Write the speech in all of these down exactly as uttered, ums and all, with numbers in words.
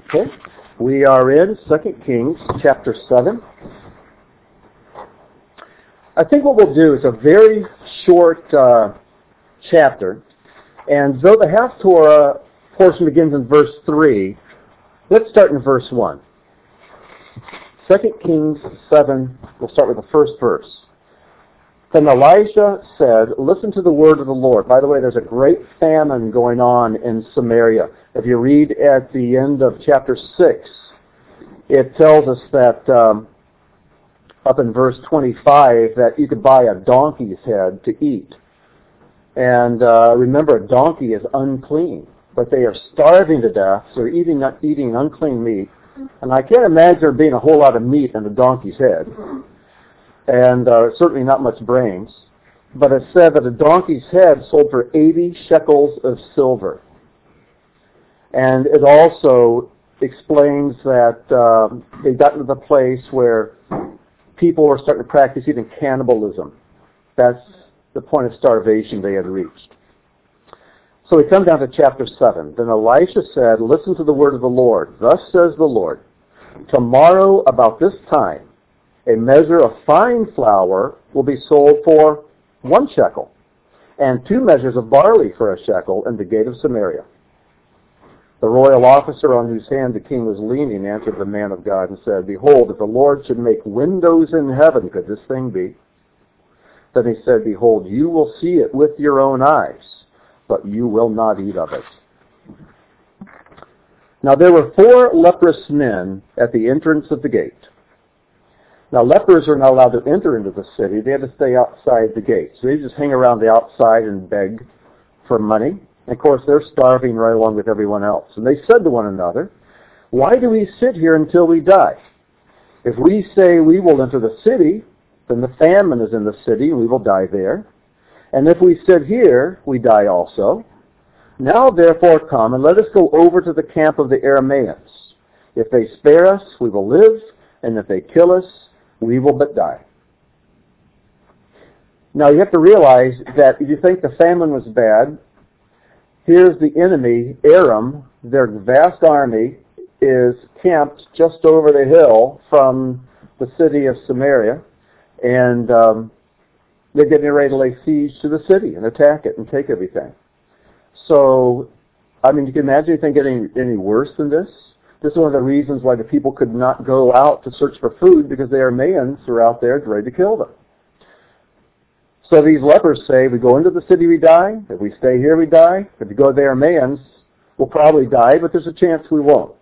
Okay, we are in Second Kings chapter seven. I think what we'll do is a very short uh, chapter, and though the Haftorah portion begins in verse three, let's start in verse one. Second Kings seven, we'll start with the first verse. Then Elisha said, "Listen to the word of the Lord." By the way, there's a great famine going on in Samaria. If you read at the end of chapter six, it tells us that um, up in verse twenty-five that you could buy a donkey's head to eat. And uh, remember, a donkey is unclean, but they are starving to death, so they're eating, eating unclean meat. And I can't imagine there being a whole lot of meat in a donkey's head. And uh, certainly not much brains. But it said that a donkey's head sold for eighty shekels of silver. And it also explains that um, they got to the place where people were starting to practice even cannibalism. That's the point of starvation they had reached. So we come down to chapter seven. Then Elisha said, "Listen to the word of the Lord. Thus says the Lord, tomorrow about this time, a measure of fine flour will be sold for one shekel, and two measures of barley for a shekel in the gate of Samaria." The royal officer on whose hand the king was leaning answered the man of God and said, "Behold, if the Lord should make windows in heaven, could this thing be?" Then he said, "Behold, you will see it with your own eyes, but you will not eat of it." Now there were four leprous men at the entrance of the gate. Now, lepers are not allowed to enter into the city. They had to stay outside the gate. So they just hang around the outside and beg for money. And, of course, they're starving right along with everyone else. And they said to one another, "Why do we sit here until we die? If we say we will enter the city, then the famine is in the city, and we will die there. And if we sit here, we die also. Now, therefore, come, and let us go over to the camp of the Arameans. If they spare us, we will live, and if they kill us, we will but die." Now you have to realize that if you think the famine was bad, here's the enemy, Aram, their vast army, is camped just over the hill from the city of Samaria, and um, they're getting ready to lay siege to the city and attack it and take everything. So, I mean, you can imagine anything getting any worse than this? This is one of the reasons why the people could not go out to search for food, because the Arameans were out there ready to kill them. So these lepers say, we go into the city, we die. If we stay here, we die. If we go to the Arameans, we'll probably die, but there's a chance we won't.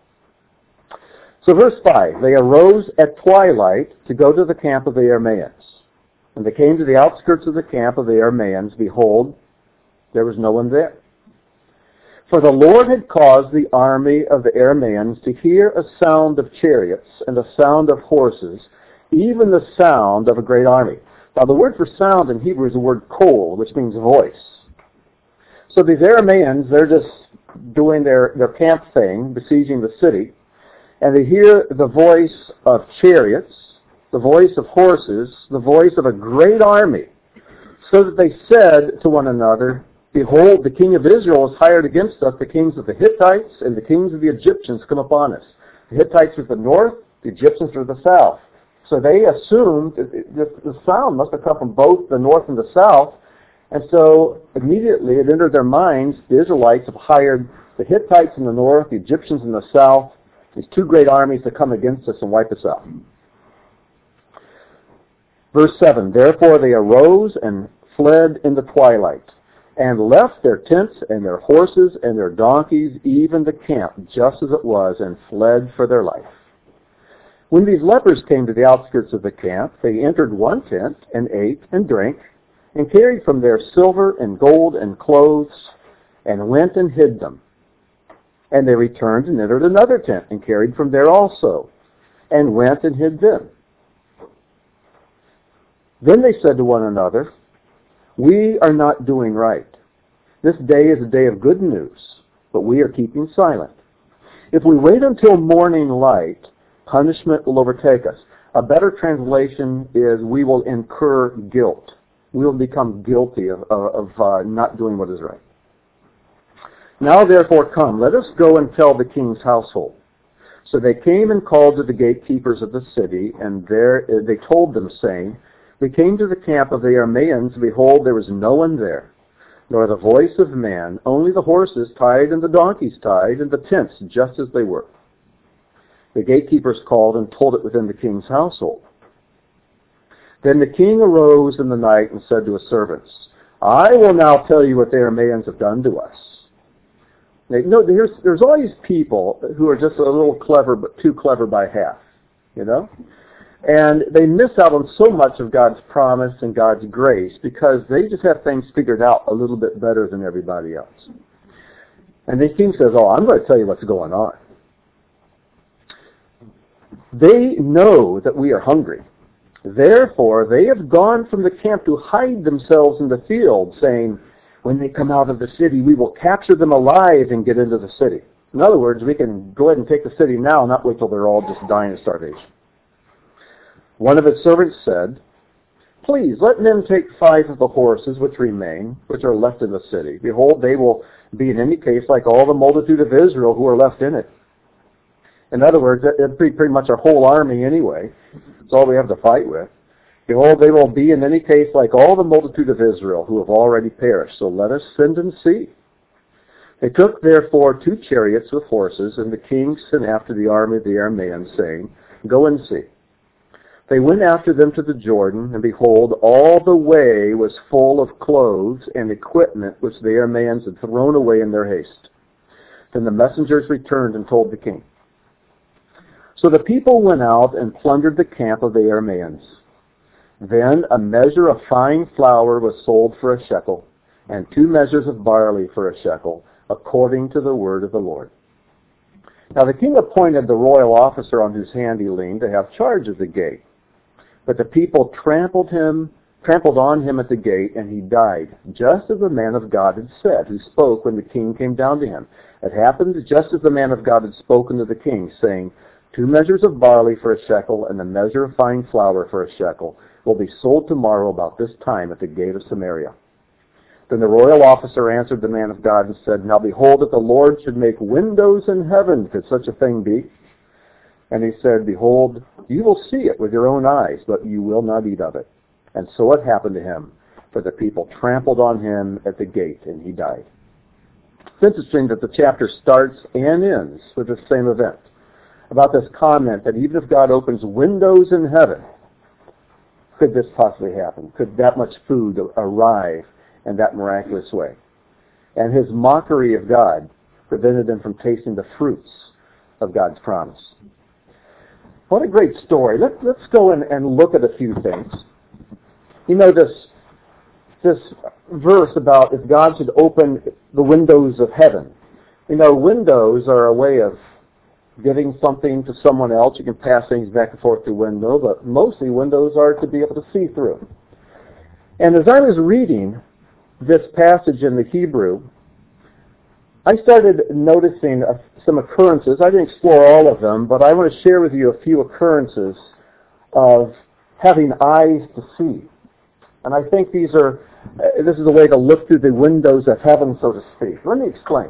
So verse five, they arose at twilight to go to the camp of the Arameans. When they came to the outskirts of the camp of the Arameans, behold, there was no one there. For the Lord had caused the army of the Arameans to hear a sound of chariots and a sound of horses, even the sound of a great army. Now the word for sound in Hebrew is the word kol, which means voice. So these Arameans, they're just doing their, their camp thing, besieging the city, and they hear the voice of chariots, the voice of horses, the voice of a great army, so that they said to one another, "Behold, the king of Israel is hired against us. The kings of the Hittites and the kings of the Egyptians come upon us." The Hittites are the north, the Egyptians are the south. So they assumed that the sound must have come from both the north and the south. And so immediately it entered their minds, the Israelites have hired the Hittites in the north, the Egyptians in the south, these two great armies to come against us and wipe us out. Verse seven, therefore they arose and fled in the twilight, and left their tents and their horses and their donkeys, even the camp, just as it was, and fled for their life. When these lepers came to the outskirts of the camp, they entered one tent and ate and drank, and carried from there silver and gold and clothes, and went and hid them. And they returned and entered another tent, and carried from there also, and went and hid them. Then they said to one another, "We are not doing right. This day is a day of good news, but we are keeping silent. If we wait until morning light, punishment will overtake us." A better translation is, we will incur guilt. We will become guilty of, of, of uh, not doing what is right. Now therefore come, let us go and tell the king's household. So they came and called to the gatekeepers of the city, and there they told them, saying, We came to the camp of the Arameans, and behold, there was no one there, nor the voice of man, only the horses tied and the donkeys tied, and the tents just as they were. The gatekeepers called and told it within the king's household. Then the king arose in the night and said to his servants, I will now tell you what the Arameans have done to us. Now, you know, there's, there's always people who are just a little clever, but too clever by half, you know? And they miss out on so much of God's promise and God's grace because they just have things figured out a little bit better than everybody else. And the king says, oh, I'm going to tell you what's going on. They know that we are hungry. Therefore, they have gone from the camp to hide themselves in the field, saying, when they come out of the city, we will capture them alive and get into the city. In other words, we can go ahead and take the city now, not wait till they're all just dying of starvation. One of his servants said, Please, let men take five of the horses which remain, which are left in the city. Behold, they will be in any case like all the multitude of Israel who are left in it. In other words, it'd be pretty much our whole army anyway. It's all we have to fight with. Behold, they will be in any case like all the multitude of Israel who have already perished. So let us send and see. They took therefore two chariots with horses, and the king sent after the army of the Arameans, saying, Go and see. They went after them to the Jordan, and behold, all the way was full of clothes and equipment which the Arameans had thrown away in their haste. Then the messengers returned and told the king. So the people went out and plundered the camp of the Arameans. Then a measure of fine flour was sold for a shekel, and two measures of barley for a shekel, according to the word of the Lord. Now the king appointed the royal officer on whose hand he leaned to have charge of the gate. But the people trampled him, trampled on him at the gate, and he died, just as the man of God had said, who spoke when the king came down to him. It happened just as the man of God had spoken to the king, saying, Two measures of barley for a shekel, and a measure of fine flour for a shekel, will be sold tomorrow about this time at the gate of Samaria. Then the royal officer answered the man of God and said, Now behold, that the Lord should make windows in heaven, could such a thing be? And he said, Behold, you will see it with your own eyes, but you will not eat of it. And so it happened to him, for the people trampled on him at the gate, and he died. It's interesting that the chapter starts and ends with the same event, about this comment that even if God opens windows in heaven, could this possibly happen? Could that much food arrive in that miraculous way? And his mockery of God prevented them from tasting the fruits of God's promise. What a great story. Let, let's go in and look at a few things. You know, this, this verse about if God should open the windows of heaven. You know, windows are a way of giving something to someone else. You can pass things back and forth through window, but mostly windows are to be able to see through. And as I was reading this passage in the Hebrew, I started noticing uh, some occurrences. I didn't explore all of them, but I want to share with you a few occurrences of having eyes to see. And I think these are, uh, this is a way to look through the windows of heaven, so to speak. Let me explain.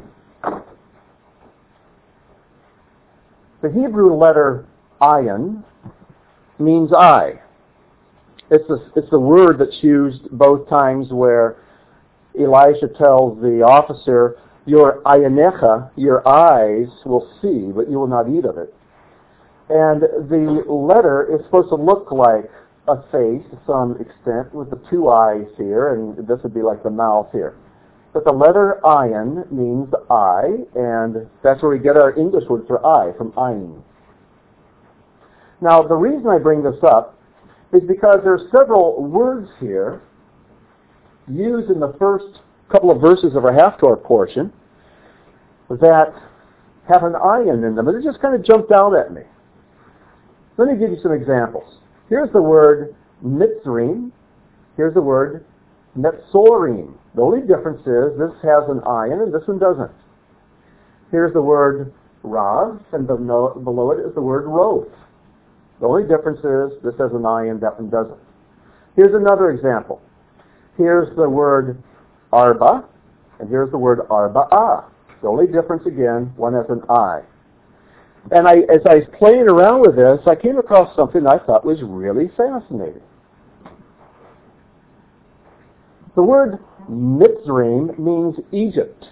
The Hebrew letter ayin means eye. It's the, it's the word that's used both times where Elisha tells the officer, your ayinecha, your eyes will see, but you will not eat of it. And the letter is supposed to look like a face to some extent with the two eyes here, and this would be like the mouth here. But the letter ayin means eye, and that's where we get our English word for eye, from ayin. Now, the reason I bring this up is because there are several words here used in the first couple of verses of our Haftorah portion that have an ayin in them, and it just kind of jumped out at me. Let me give you some examples. Here's the word mitzrim. Here's the word netzorim. The only difference is this has an ayin and this one doesn't. Here's the word rav, and below it is the word rov. The only difference is this has an ayin, that one doesn't. Here's another example. Here's the word arba, and here's the word arba'ah. The only difference, again, one has an I. And I, as I was playing around with this, I came across something I thought was really fascinating. The word Mitzrayim means Egypt.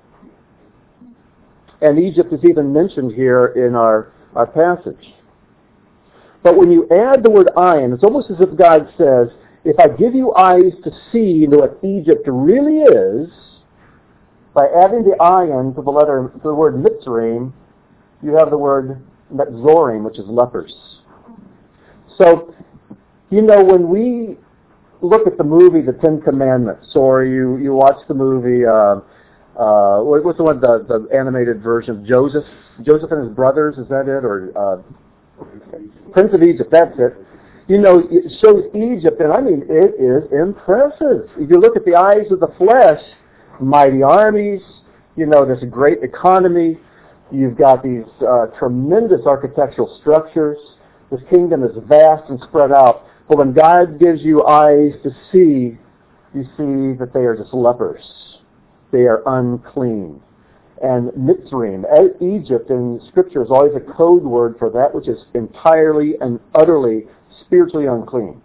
And Egypt is even mentioned here in our, our passage. But when you add the word ayin, it's almost as if God says, if I give you eyes to see what Egypt really is, by adding the ayin to the letter, to the word Mitzrayim, you have the word Metzorim, which is lepers. So, you know, when we look at the movie, The Ten Commandments, or you, you watch the movie, uh, uh, what's the one, the, the animated version of Joseph? Joseph and his brothers, is that it? Or uh, Prince of Egypt, that's it. You know, it shows Egypt, and I mean, it is impressive. If you look at the eyes of the flesh, mighty armies, you know, this great economy, you've got these uh, tremendous architectural structures. This kingdom is vast and spread out. But when God gives you eyes to see, you see that they are just lepers. They are unclean. And Mitzrayim, Egypt in Scripture, is always a code word for that which is entirely and utterly spiritually unclean.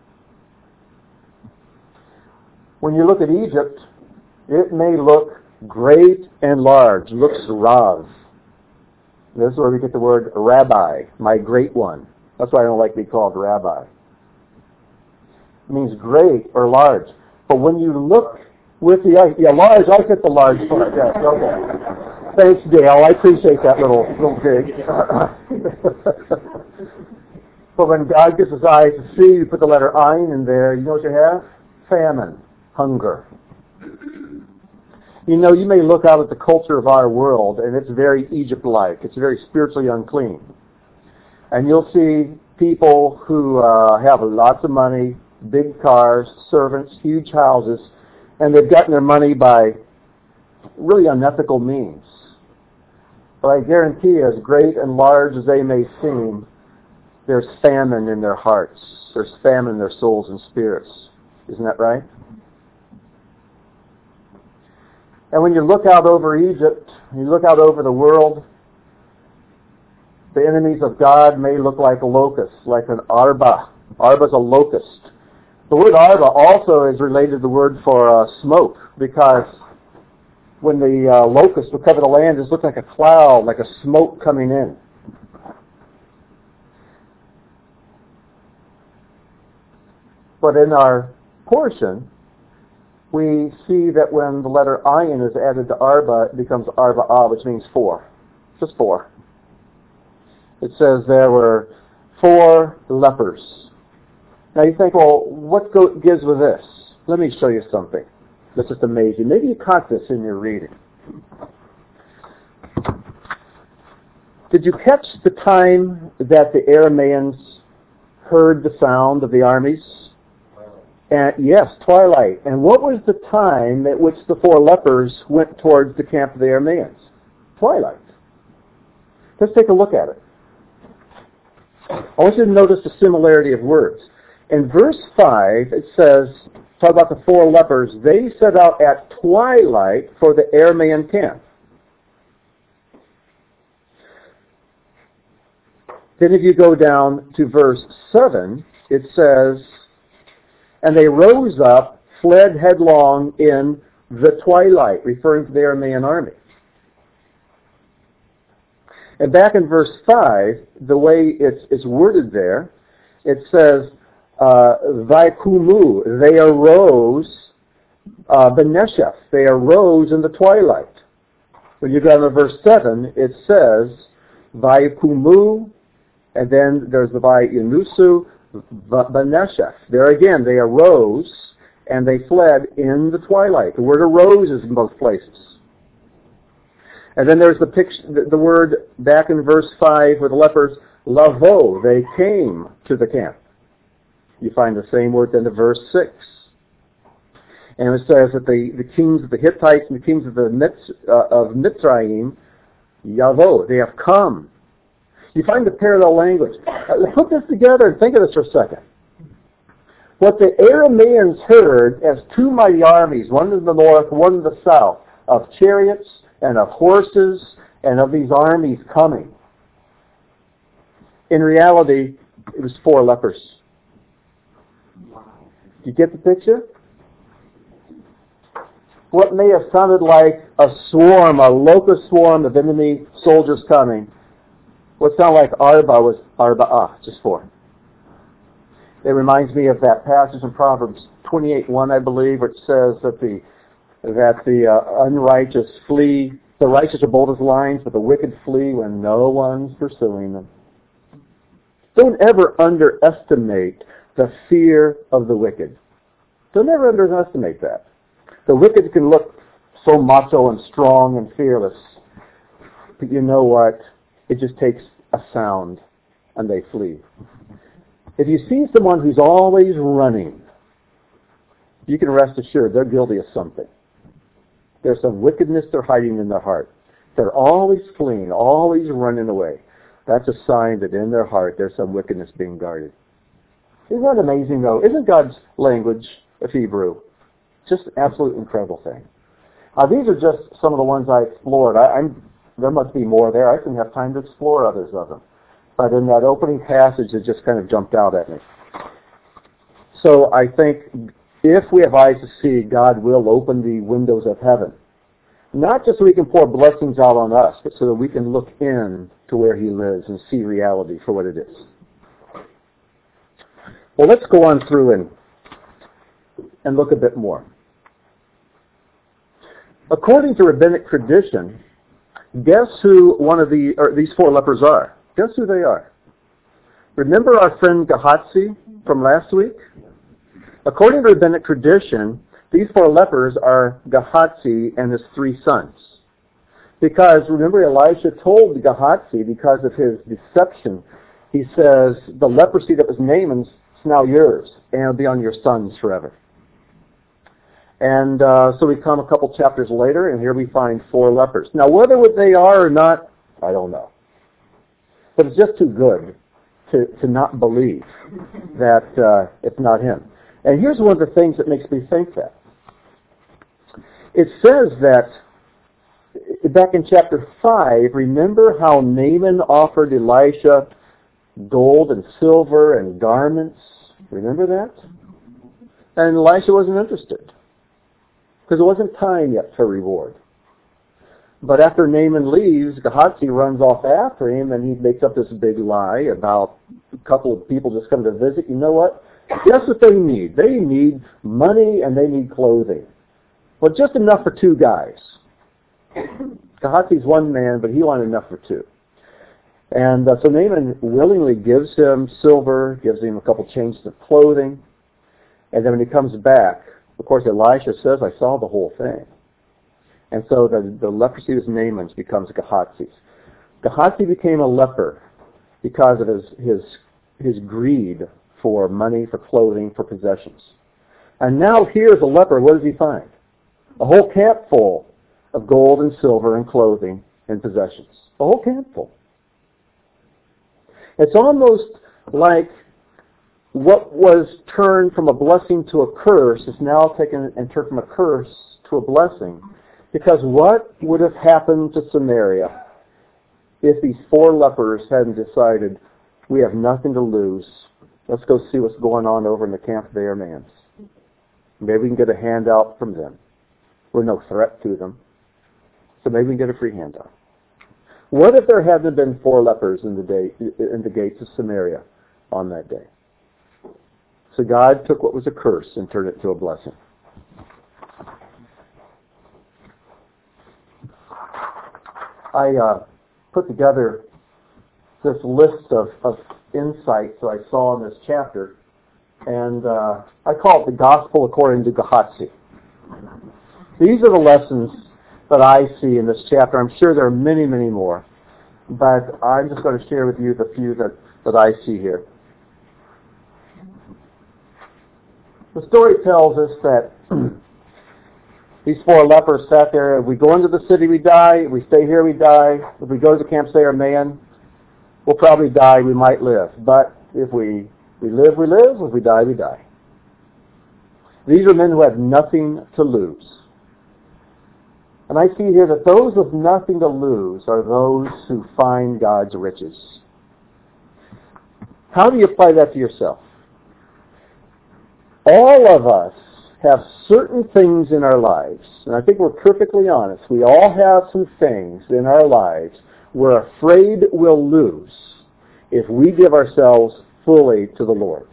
When you look at Egypt, it may look great and large. It looks Rav. This is where we get the word rabbi, my great one. That's why I don't like to be called rabbi. It means great or large. But when you look with the, yeah, large, I get the large part. Yes, okay. Thanks, Dale. I appreciate that little, little dig. But when God gives his eyes to see, you put the letter ayin in there, you know what you have? Famine, hunger. You know, you may look out at the culture of our world, and it's very Egypt-like. It's very spiritually unclean. And you'll see people who uh, have lots of money, big cars, servants, huge houses, and they've gotten their money by really unethical means. But I guarantee you, as great and large as they may seem, there's famine in their hearts. There's famine in their souls and spirits. Isn't that right? And when you look out over Egypt, you look out over the world, the enemies of God may look like a locust, like an arba. Arba is a locust. The word arba also is related to the word for uh, smoke, because when the uh, locust would cover the land, it looked like a cloud, like a smoke coming in. But in our portion, we see that when the letter ayin is added to arba, it becomes arba'ah, which means four. Just four. It says there were four lepers. Now you think, well, what go- gives with this? Let me show you something that's just amazing. Maybe you caught this in your reading. Did you catch the time that the Arameans heard the sound of the armies? And yes, twilight. And what was the time at which the four lepers went towards the camp of the Arameans? Twilight. Let's take a look at it. I want you to notice the similarity of words. In verse five, it says, talk about the four lepers, they set out at twilight for the Aramean camp. Then if you go down to verse seven, it says, and they rose up, fled headlong in the twilight, referring to the Aramean army. And back in verse five, the way it's, it's worded there, it says, uh, Vaikumu, they arose, uh, Beneshef, they arose in the twilight. When you go to verse seven, it says, Vaikumu, and then there's the Vayinusu, Beneshef. There again, they arose and they fled in the twilight. The word arose is in both places. And then there's the picture, the, the word back in verse five with the lepers, lavo, they came to the camp. You find the same word then in verse six. And it says that the, the kings of the Hittites and the kings of the Mitz, uh, of Mitzrayim, yavo, they have come. You find the parallel language. Uh, put this together and think of this for a second. What the Arameans heard as two mighty armies, one in the north, one in the south, of chariots and of horses and of these armies coming. In reality, it was four lepers. Do you get the picture? What may have sounded like a swarm, a locust swarm of enemy soldiers coming, what sounded like Arba was Arba'ah, just four. It reminds me of that passage in Proverbs twenty-eight one, I believe, which says that the that the uh, unrighteous flee, the righteous are bold as lions, but the wicked flee when no one's pursuing them. Don't ever underestimate the fear of the wicked. Don't ever underestimate that. The wicked can look so macho and strong and fearless, but you know what? It just takes a sound and they flee. If you see someone who's always running, you can rest assured they're guilty of something. There's some wickedness they're hiding in their heart. They're always fleeing, always running away. That's a sign that in their heart there's some wickedness being guarded. Isn't that amazing, though? Isn't God's language of Hebrew just an absolute incredible thing? Now, these are just some of the ones I explored. I, I'm, there must be more there. I didn't have time to explore others of them. But in that opening passage, it just kind of jumped out at me. So I think if we have eyes to see, God will open the windows of heaven. Not just so He can pour blessings out on us, but so that we can look in to where He lives and see reality for what it is. Well, let's go on through and, and look a bit more. According to rabbinic tradition, guess who one of the or these four lepers are? Guess who they are? Remember our friend Gehazi from last week? According to rabbinic tradition, these four lepers are Gehazi and his three sons. Because, remember, Elisha told Gehazi, because of his deception, he says, the leprosy that was Naaman's is now yours, and it'll be on your sons forever. And uh, so we come a couple chapters later, and here we find four lepers. Now, whether they are or not, I don't know. But it's just too good to, to not believe that uh, it's not him. And here's one of the things that makes me think that. It says that, back in chapter five, remember how Naaman offered Elisha gold and silver and garments? Remember that? And Elisha wasn't interested, because it wasn't time yet for reward. But after Naaman leaves, Gehazi runs off after him, and he makes up this big lie about a couple of people just come to visit. You know what? Guess what they need? They need money and they need clothing. Well, just enough for two guys. Gehazi's one man, but he wanted enough for two. And uh, so Naaman willingly gives him silver, gives him a couple changes of clothing, and then when he comes back, of course, Elisha says, I saw the whole thing. And so the, the leprosy was Naaman's becomes Gehazi's. Gehazi became a leper because of his, his, his greed for money, for clothing, for possessions. And now here's a leper. What does he find? A whole camp full of gold and silver and clothing and possessions. A whole camp full. It's almost like what was turned from a blessing to a curse is now taken and turned from a curse to a blessing. Because what would have happened to Samaria if these four lepers hadn't decided, we have nothing to lose, let's go see what's going on over in the camp of the Arameans. Maybe we can get a handout from them. We're no threat to them. So maybe we can get a free handout. What if there hadn't been four lepers in the day in the gates of Samaria on that day? So God took what was a curse and turned it to a blessing. I uh, put together this list of, of insights that I saw in this chapter, and uh, I call it the Gospel according to Gehazi. These are the lessons that I see in this chapter. I'm sure there are many, many more, but I'm just going to share with you the few that, that I see here. The story tells us that these four lepers sat there. If we go into the city, we die. If we stay here, we die. If we go to the camp, say Aramean, we'll probably die. We might live. But if we, we live, we live. If we die, we die. These are men who have nothing to lose. And I see here that those with nothing to lose are those who find God's riches. How do you apply that to yourself? All of us have certain things in our lives, and I think we're perfectly honest. We all have some things in our lives we're afraid we'll lose if we give ourselves fully to the Lord.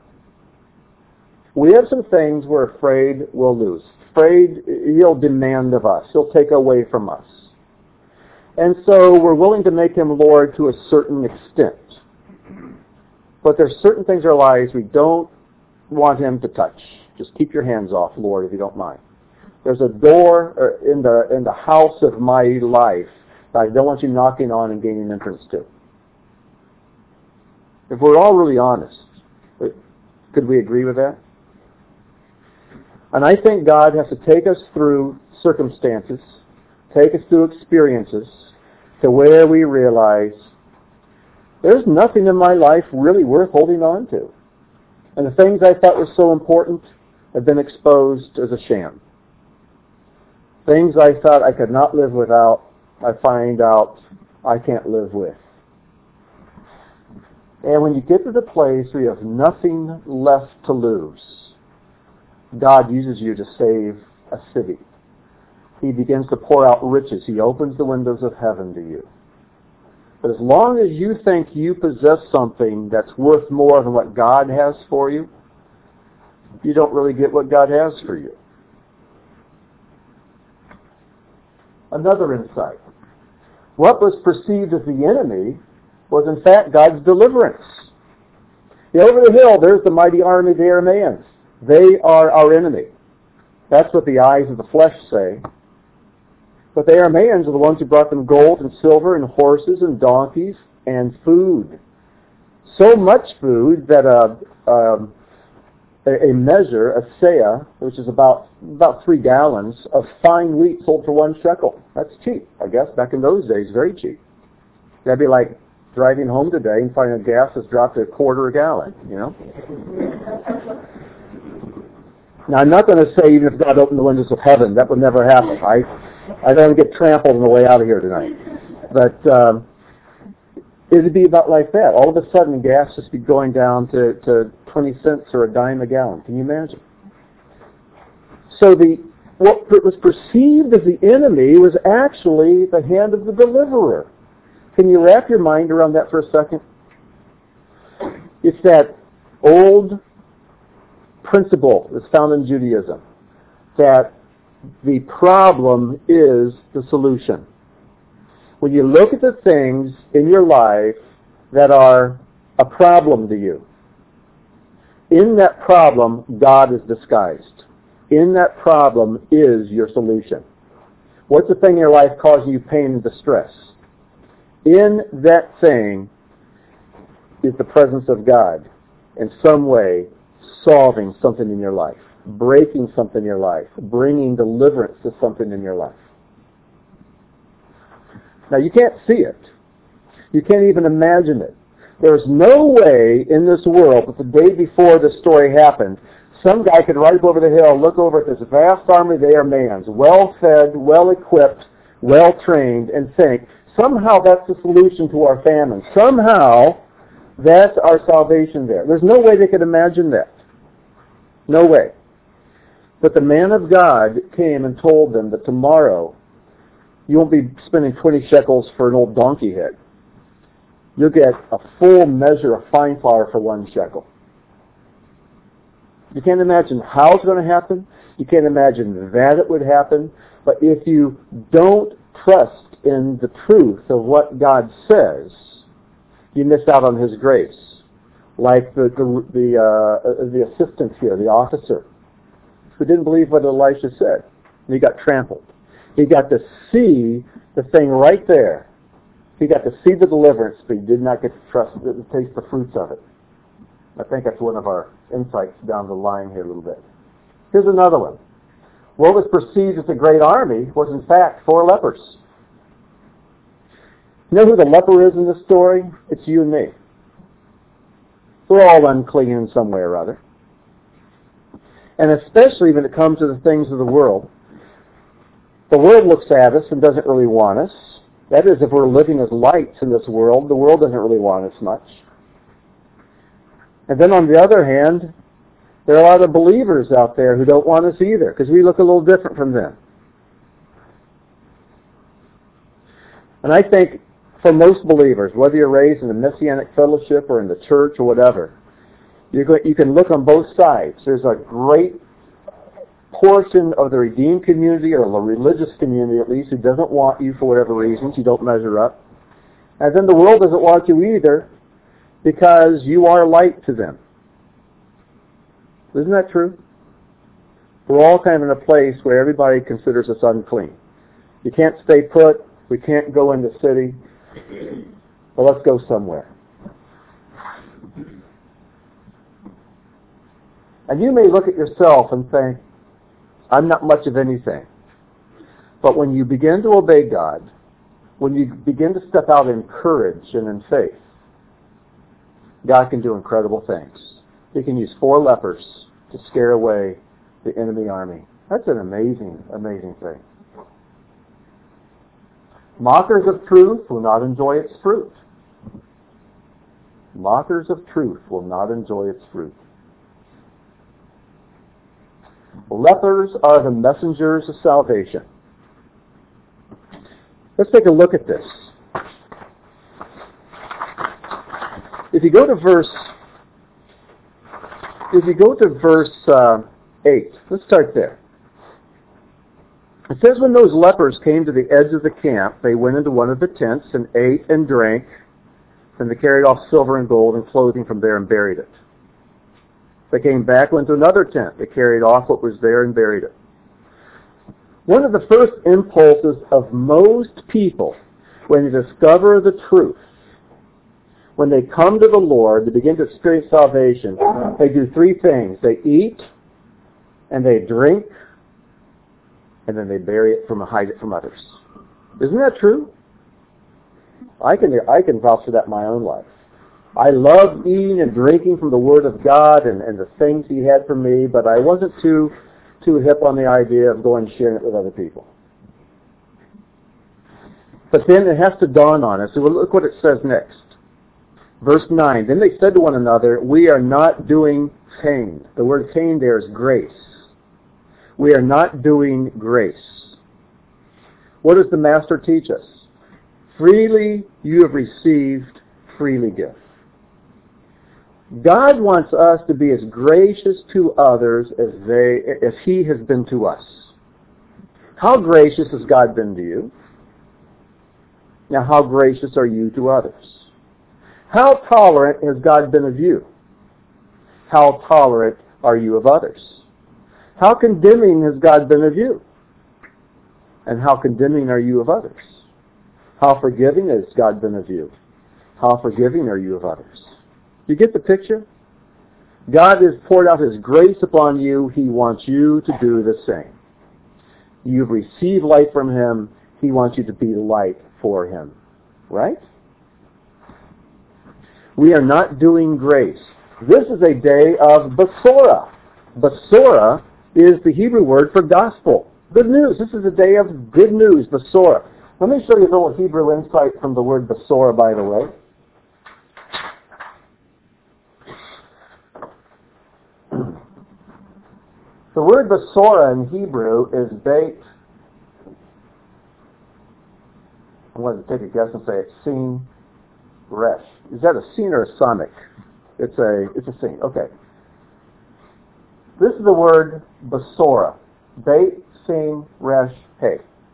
We have some things we're afraid we'll lose. Afraid He'll demand of us. He'll take away from us. And so we're willing to make Him Lord to a certain extent. But there's certain things in our lives we don't want Him to touch. Just keep your hands off, Lord, if you don't mind. There's a door in the in the house of my life that I don't want you knocking on and gaining entrance to. If we're all really honest, could we agree with that? And I think God has to take us through circumstances, take us through experiences, to where we realize there's nothing in my life really worth holding on to. And the things I thought were so important have been exposed as a sham. Things I thought I could not live without, I find out I can't live with. And when you get to the place where you have nothing left to lose, God uses you to save a city. He begins to pour out riches. He opens the windows of heaven to you. But as long as you think you possess something that's worth more than what God has for you, you don't really get what God has for you. Another insight. What was perceived as the enemy was in fact God's deliverance. Over the hill, there's the mighty army of the Arameans. They are our enemy. That's what the eyes of the flesh say. But the Arameans are the ones who brought them gold and silver and horses and donkeys and food. So much food that a, a, a measure, a seah, which is about about three gallons of fine wheat sold for one shekel. That's cheap, I guess. Back in those days, very cheap. That'd be like driving home today and finding gas has dropped to a quarter a gallon, you know? Now, I'm not going to say even if God opened the windows of heaven, that would never happen. I I don't get trampled on the way out of here tonight. But um, it would be about like that. All of a sudden, gas just be going down to, to twenty cents or a dime a gallon. Can you imagine? So the what was perceived as the enemy was actually the hand of the deliverer. Can you wrap your mind around that for a second? It's that old principle that's found in Judaism, that the problem is the solution. When you look at the things in your life that are a problem to you, in that problem, God is disguised. In that problem is your solution. What's the thing in your life causing you pain and distress? In that thing is the presence of God in some way solving something in your life, breaking something in your life, bringing deliverance to something in your life. Now, you can't see it. You can't even imagine it. There's no way in this world that the day before this story happened, some guy could ride over the hill, look over at this vast army of Arameans, well-fed, well-equipped, well-trained, and think, somehow that's the solution to our famine. Somehow that's our salvation there. There's no way they could imagine that. No way. But the man of God came and told them that tomorrow you won't be spending twenty shekels for an old donkey head. You'll get a full measure of fine flour for one shekel. You can't imagine how it's going to happen. You can't imagine that it would happen. But if you don't trust in the truth of what God says, you miss out on His grace. Like the the the, uh, the assistant here, the officer, who didn't believe what Elisha said, and he got trampled. He got to see the thing right there. He got to see the deliverance, but he did not get to trust, to taste the fruits of it. I think that's one of our insights down the line here a little bit. Here's another one. What was perceived as a great army was in fact four lepers. You know who the leper is in this story? It's you and me. We're all unclean in some way or other. And especially when it comes to the things of the world. The world looks at us and doesn't really want us. That is, if we're living as lights in this world, the world doesn't really want us much. And then on the other hand, there are a lot of believers out there who don't want us either, because we look a little different from them. And I think for most believers, whether you're raised in a Messianic fellowship or in the church or whatever, you you can look on both sides. There's a great portion of the redeemed community, or the religious community at least, who doesn't want you for whatever reasons. You don't measure up. And then the world doesn't want you either, because you are light to them. Isn't that true? We're all kind of in a place where everybody considers us unclean. You can't stay put. We can't go in the city. Well, let's go somewhere. And you may look at yourself and think, I'm not much of anything. But when you begin to obey God, when you begin to step out in courage and in faith, God can do incredible things. He can use four lepers to scare away the enemy army. That's an amazing, amazing thing. Mockers of truth will not enjoy its fruit. Mockers of truth will not enjoy its fruit. Lepers are the messengers of salvation. Let's take a look at this. If you go to verse, if you go to verse uh, eight, let's start there. It says, when those lepers came to the edge of the camp, they went into one of the tents and ate and drank, and they carried off silver and gold and clothing from there and buried it. They came back, went to another tent. They carried off what was there and buried it. One of the first impulses of most people when they discover the truth, when they come to the Lord, they begin to experience salvation, they do three things. They eat, and they drink, and then they bury it from hide it from others. Isn't that true? I can I can vouch for that in my own life. I loved eating and drinking from the Word of God and, and the things He had for me, but I wasn't too too hip on the idea of going and sharing it with other people. But then it has to dawn on us. So look what it says next. Verse nine, then they said to one another, we are not doing Cain. The word Cain there is grace. We are not doing grace. What does the Master teach us? Freely you have received, freely give. God wants us to be as gracious to others as they, as He has been to us. How gracious has God been to you? Now, how gracious are you to others? How tolerant has God been of you? How tolerant are you of others? How condemning has God been of you? And how condemning are you of others? How forgiving has God been of you? How forgiving are you of others? You get the picture? God has poured out His grace upon you. He wants you to do the same. You've received light from Him. He wants you to be light for Him. Right? We are not doing grace. This is a day of Besorah. Besorah is the Hebrew word for gospel. Good news. This is a day of good news, Besorah. Let me show you a little Hebrew insight from the word Besorah, by the way. The word Besorah in Hebrew is beit. I'm going to take a guess and say it's sin resh. Is that a sin or a sonic? It's a it's a sin. Okay. This is the word Besorah. Beit, sin, resh, hey.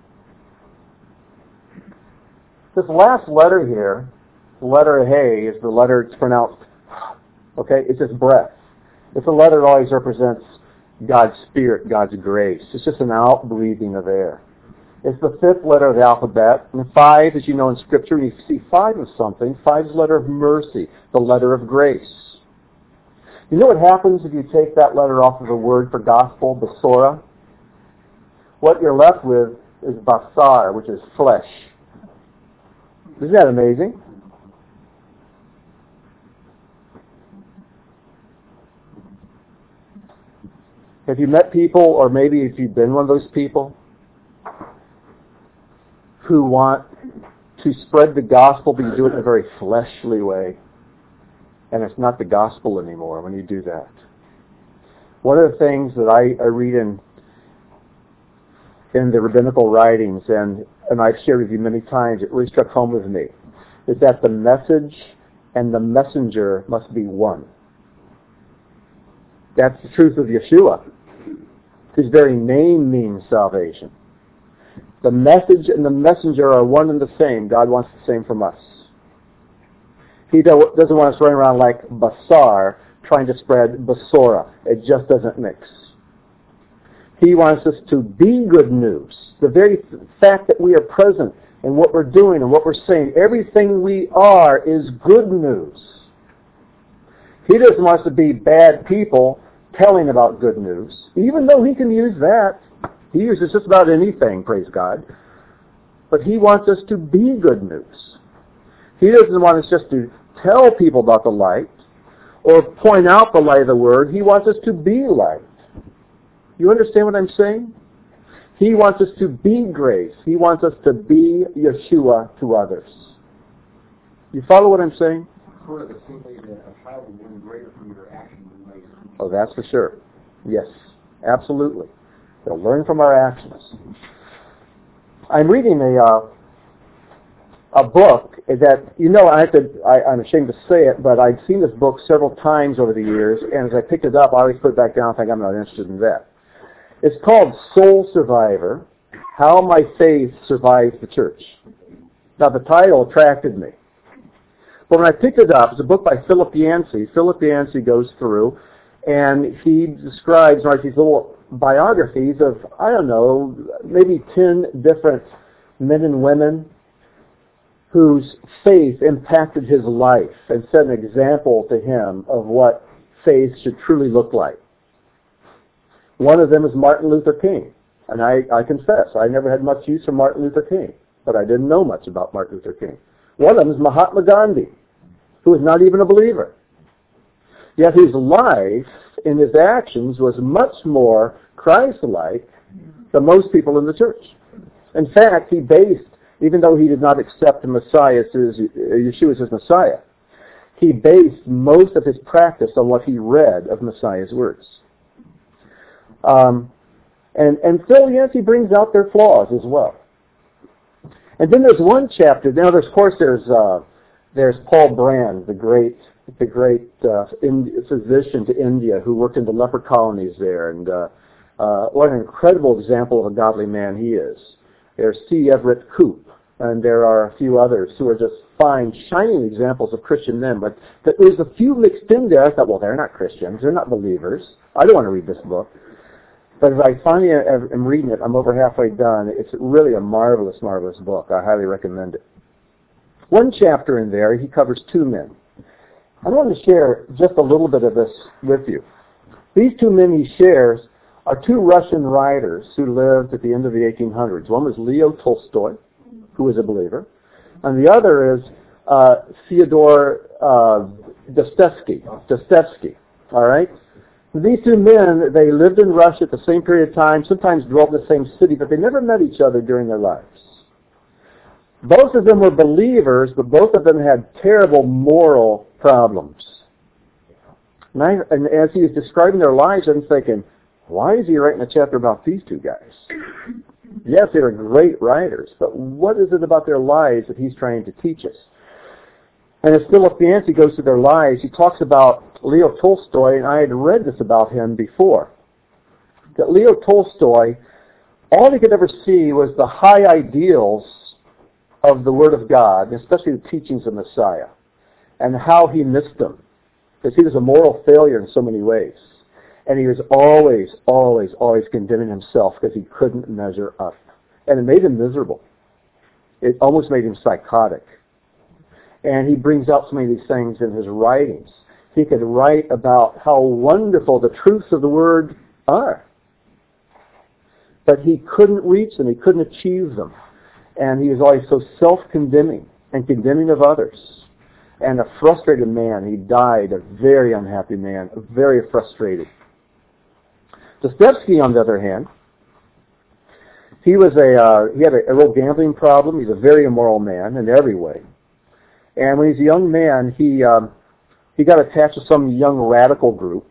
This last letter here, the letter hey, is the letter it's pronounced. Okay, it's just breath. It's a letter that always represents God's Spirit, God's grace. It's just an outbreathing of air. It's the fifth letter of the alphabet. And five, as you know in Scripture, you see five of something. Five is the letter of mercy, the letter of grace. You know what happens if you take that letter off of the word for gospel, Besorah? What you're left with is basar, which is flesh. Isn't that amazing? Have you met people, or maybe if you've been one of those people, who want to spread the gospel, but you do it in a very fleshly way? And it's not the gospel anymore when you do that. One of the things that I, I read in in the rabbinical writings, and, and I've shared with you many times, it really struck home with me, is that the message and the messenger must be one. That's the truth of Yeshua. His very name means salvation. The message and the messenger are one and the same. God wants the same from us. He doesn't want us running around like Basar trying to spread Basora. It just doesn't mix. He wants us to be good news. The very fact that we are present in what we're doing and what we're saying, everything we are is good news. He doesn't want us to be bad people telling about good news, even though he can use that. He uses just about anything, praise God. But he wants us to be good news. He doesn't want us just to tell people about the light or point out the light of the Word. He wants us to be light. You understand what I'm saying? He wants us to be grace. He wants us to be Yeshua to others. You follow what I'm saying? Sort of the same way that a child will learn greater from your actions than later. Oh, that's for sure. Yes, absolutely. They'll learn from our actions. I'm reading a uh, a book that, you know, I have to, I, I'm ashamed to say it, but I've seen this book several times over the years, and as I picked it up, I always put it back down and think I'm not interested in that. It's called Soul Survivor, How My Faith Survives the Church. Now, the title attracted me. But when I picked it up, it's a book by Philip Yancey. Philip Yancey goes through, and he describes, writes these little biographies of, I don't know, maybe ten different men and women whose faith impacted his life and set an example to him of what faith should truly look like. One of them is Martin Luther King. And I, I confess, I never had much use for Martin Luther King, but I didn't know much about Martin Luther King. One of them is Mahatma Gandhi, who is not even a believer. Yet his life and his actions was much more Christ-like than most people in the church. In fact, he based, even though he did not accept the Messiah as Yeshua as his Messiah, he based most of his practice on what he read of Messiah's words. Um, and, and Phil Yancey brings out their flaws as well. And then there's one chapter. Now, there's, of course, there's uh, there's Paul Brand, the great the great uh, in, physician to India who worked in the leper colonies there, and uh, uh, what an incredible example of a godly man he is. There's C. Everett Koop, and there are a few others who are just fine, shining examples of Christian men. But there's a few mixed in there. I thought, well, they're not Christians. They're not believers. I don't want to read this book. But as I finally am reading it, I'm over halfway done. It's really a marvelous, marvelous book. I highly recommend it. One chapter in there, he covers two men. I want to share just a little bit of this with you. These two men he shares are two Russian writers who lived at the end of the eighteen hundreds. One was Leo Tolstoy, who was a believer, and the other is uh, Fyodor uh, Dostoevsky. Dostoevsky, all right? These two men, they lived in Russia at the same period of time, sometimes dwelt in the same city, but they never met each other during their lives. Both of them were believers, but both of them had terrible moral problems. And, I, and as he was describing their lives, I'm thinking, why is he writing a chapter about these two guys? Yes, they were great writers, but what is it about their lives that he's trying to teach us? And as Philip Yancey goes through their lives, he talks about Leo Tolstoy, and I had read this about him before, that Leo Tolstoy, all he could ever see was the high ideals of the Word of God, especially the teachings of Messiah, and how he missed them, because he was a moral failure in so many ways. And he was always, always, always condemning himself because he couldn't measure up. And it made him miserable. It almost made him psychotic. And he brings out so many of these things in his writings. He could write about how wonderful the truths of the Word are. But he couldn't reach them. He couldn't achieve them. And he was always so self-condemning and condemning of others. And a frustrated man. He died a very unhappy man, very frustrated. Dostoevsky, on the other hand, he was a uh, he had a, a real gambling problem. He's a very immoral man in every way. And when he's a young man, he um, he got attached to some young radical group.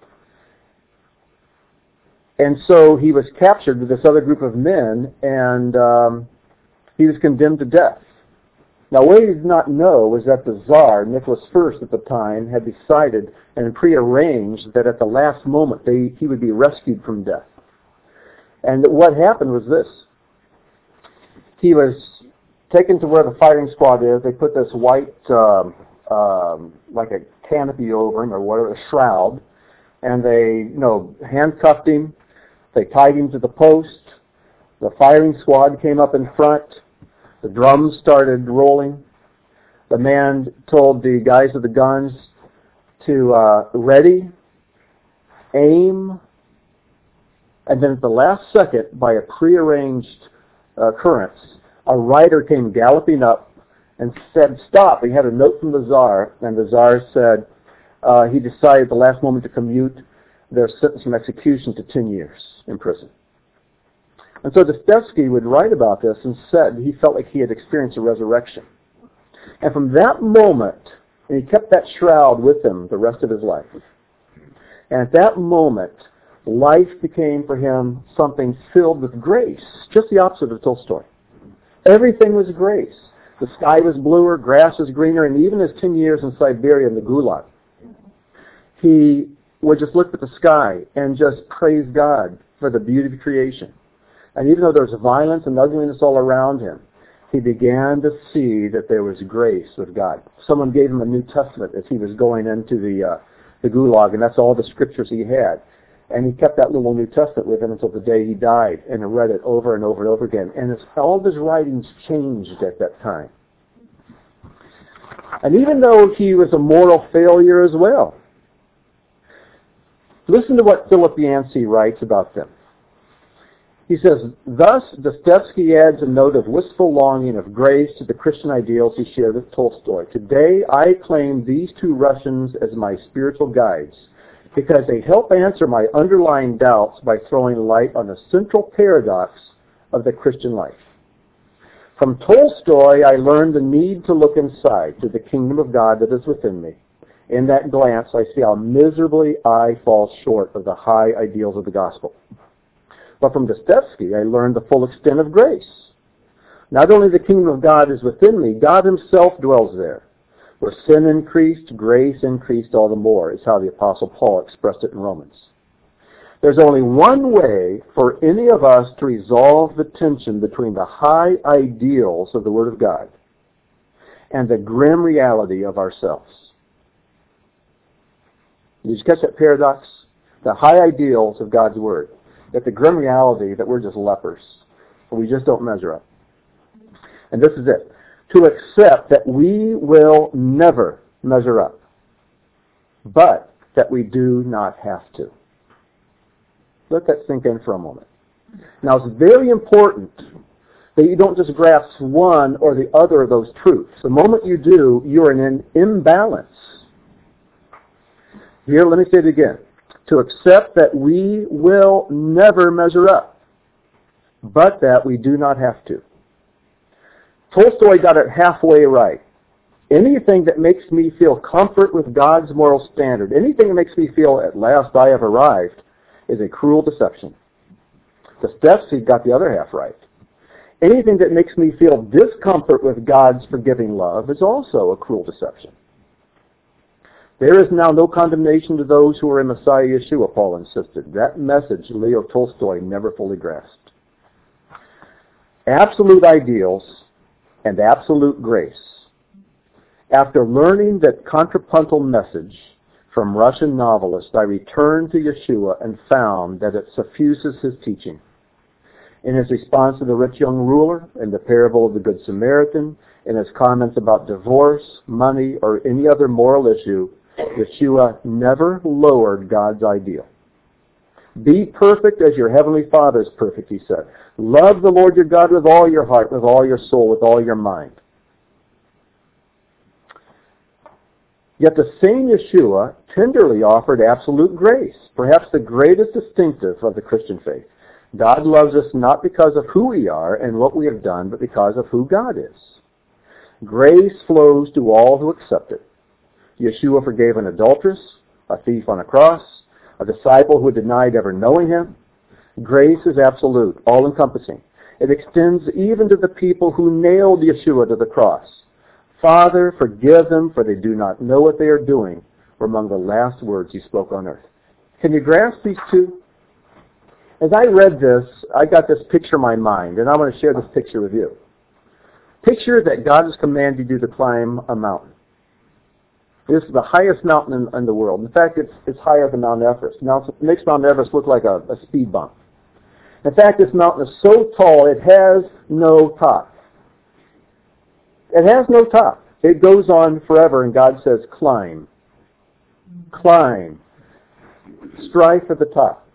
And so he was captured with this other group of men, and um, he was condemned to death. Now, what he did not know was that the Tsar, Nicholas the First at the time, had decided and prearranged that at the last moment they, he would be rescued from death. And what happened was this. He was taken to where the firing squad is. They put this white, um, um, like a canopy over him or whatever, a shroud, and they, you know, handcuffed him. They tied him to the post. The firing squad came up in front. The drums started rolling. The man told the guys with the guns to uh, ready, aim, and then at the last second, by a prearranged uh, occurrence, a rider came galloping up and said, "Stop." He had a note from the Tsar, and the Tsar said uh, he decided at the last moment to commute their sentence from execution to ten years in prison. And so Dostoevsky would write about this and said he felt like he had experienced a resurrection. And from that moment, and he kept that shroud with him the rest of his life. And at that moment, life became for him something filled with grace, just the opposite of Tolstoy. Everything was grace. The sky was bluer, grass was greener, and even his ten years in Siberia in the Gulag, he would just look at the sky and just praise God for the beauty of creation. And even though there was violence and ugliness all around him, he began to see that there was grace with God. Someone gave him a New Testament as he was going into the uh, the Gulag, and that's all the scriptures he had. And he kept that little New Testament with him until the day he died, and he read it over and over and over again. And his, all of his writings changed at that time. And even though he was a moral failure as well, listen to what Philip Yancey writes about them. He says, thus, Dostoevsky adds a note of wistful longing of grace to the Christian ideals he shared with Tolstoy. Today, I claim these two Russians as my spiritual guides because they help answer my underlying doubts by throwing light on the central paradox of the Christian life. From Tolstoy, I learned the need to look inside to the kingdom of God that is within me. In that glance, I see how miserably I fall short of the high ideals of the gospel. But from Dostoevsky, I learned the full extent of grace. Not only the kingdom of God is within me, God himself dwells there. Where sin increased, grace increased all the more, is how the Apostle Paul expressed it in Romans. There's only one way for any of us to resolve the tension between the high ideals of the Word of God and the grim reality of ourselves. Did you catch that paradox? The high ideals of God's Word, yet the grim reality that we're just lepers. We just don't measure up. And this is it. To accept that we will never measure up, but that we do not have to. Let that sink in for a moment. Now, it's very important that you don't just grasp one or the other of those truths. The moment you do, you're in an imbalance. Here, let me say it again. To accept that we will never measure up, but that we do not have to. Tolstoy got it halfway right. Anything that makes me feel comfort with God's moral standard, anything that makes me feel at last I have arrived, is a cruel deception. Dostoevsky got the other half right. Anything that makes me feel discomfort with God's forgiving love is also a cruel deception. There is now no condemnation to those who are in Messiah Yeshua, Paul insisted. That message Leo Tolstoy never fully grasped. Absolute ideals and absolute grace. After learning that contrapuntal message from Russian novelists, I returned to Yeshua and found that it suffuses his teaching. In his response to the rich young ruler, in the parable of the Good Samaritan, in his comments about divorce, money, or any other moral issue, Yeshua never lowered God's ideal. Be perfect as your heavenly Father is perfect, he said. Love the Lord your God with all your heart, with all your soul, with all your mind. Yet the same Yeshua tenderly offered absolute grace, perhaps the greatest distinctive of the Christian faith. God loves us not because of who we are and what we have done, but because of who God is. Grace flows to all who accept it. Yeshua forgave an adulteress, a thief on a cross, a disciple who denied ever knowing him. Grace is absolute, all-encompassing. It extends even to the people who nailed Yeshua to the cross. Father, forgive them, for they do not know what they are doing, were among the last words he spoke on earth. Can you grasp these two? As I read this, I got this picture in my mind, and I want to share this picture with you. Picture that God has commanded you to climb a mountain. This is the highest mountain in, in the world. In fact, it's, it's higher than Mount Everest. Now, it makes Mount Everest look like a, a speed bump. In fact, this mountain is so tall, it has no top. It has no top. It goes on forever, and God says, climb. Climb. Strive for the top.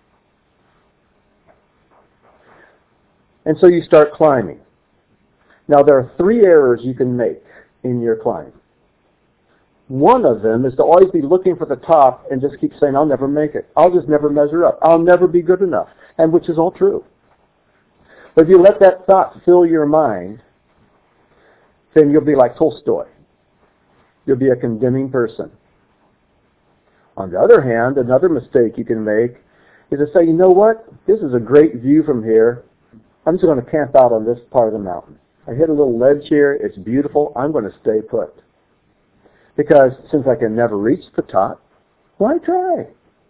And so you start climbing. Now, there are three errors you can make in your climb. One of them is to always be looking for the top and just keep saying, I'll never make it. I'll just never measure up. I'll never be good enough. And which is all true. But if you let that thought fill your mind, then you'll be like Tolstoy. You'll be a condemning person. On the other hand, another mistake you can make is to say, you know what? This is a great view from here. I'm just going to camp out on this part of the mountain. I hit a little ledge here. It's beautiful. I'm going to stay put. Because since I can never reach the top, why try?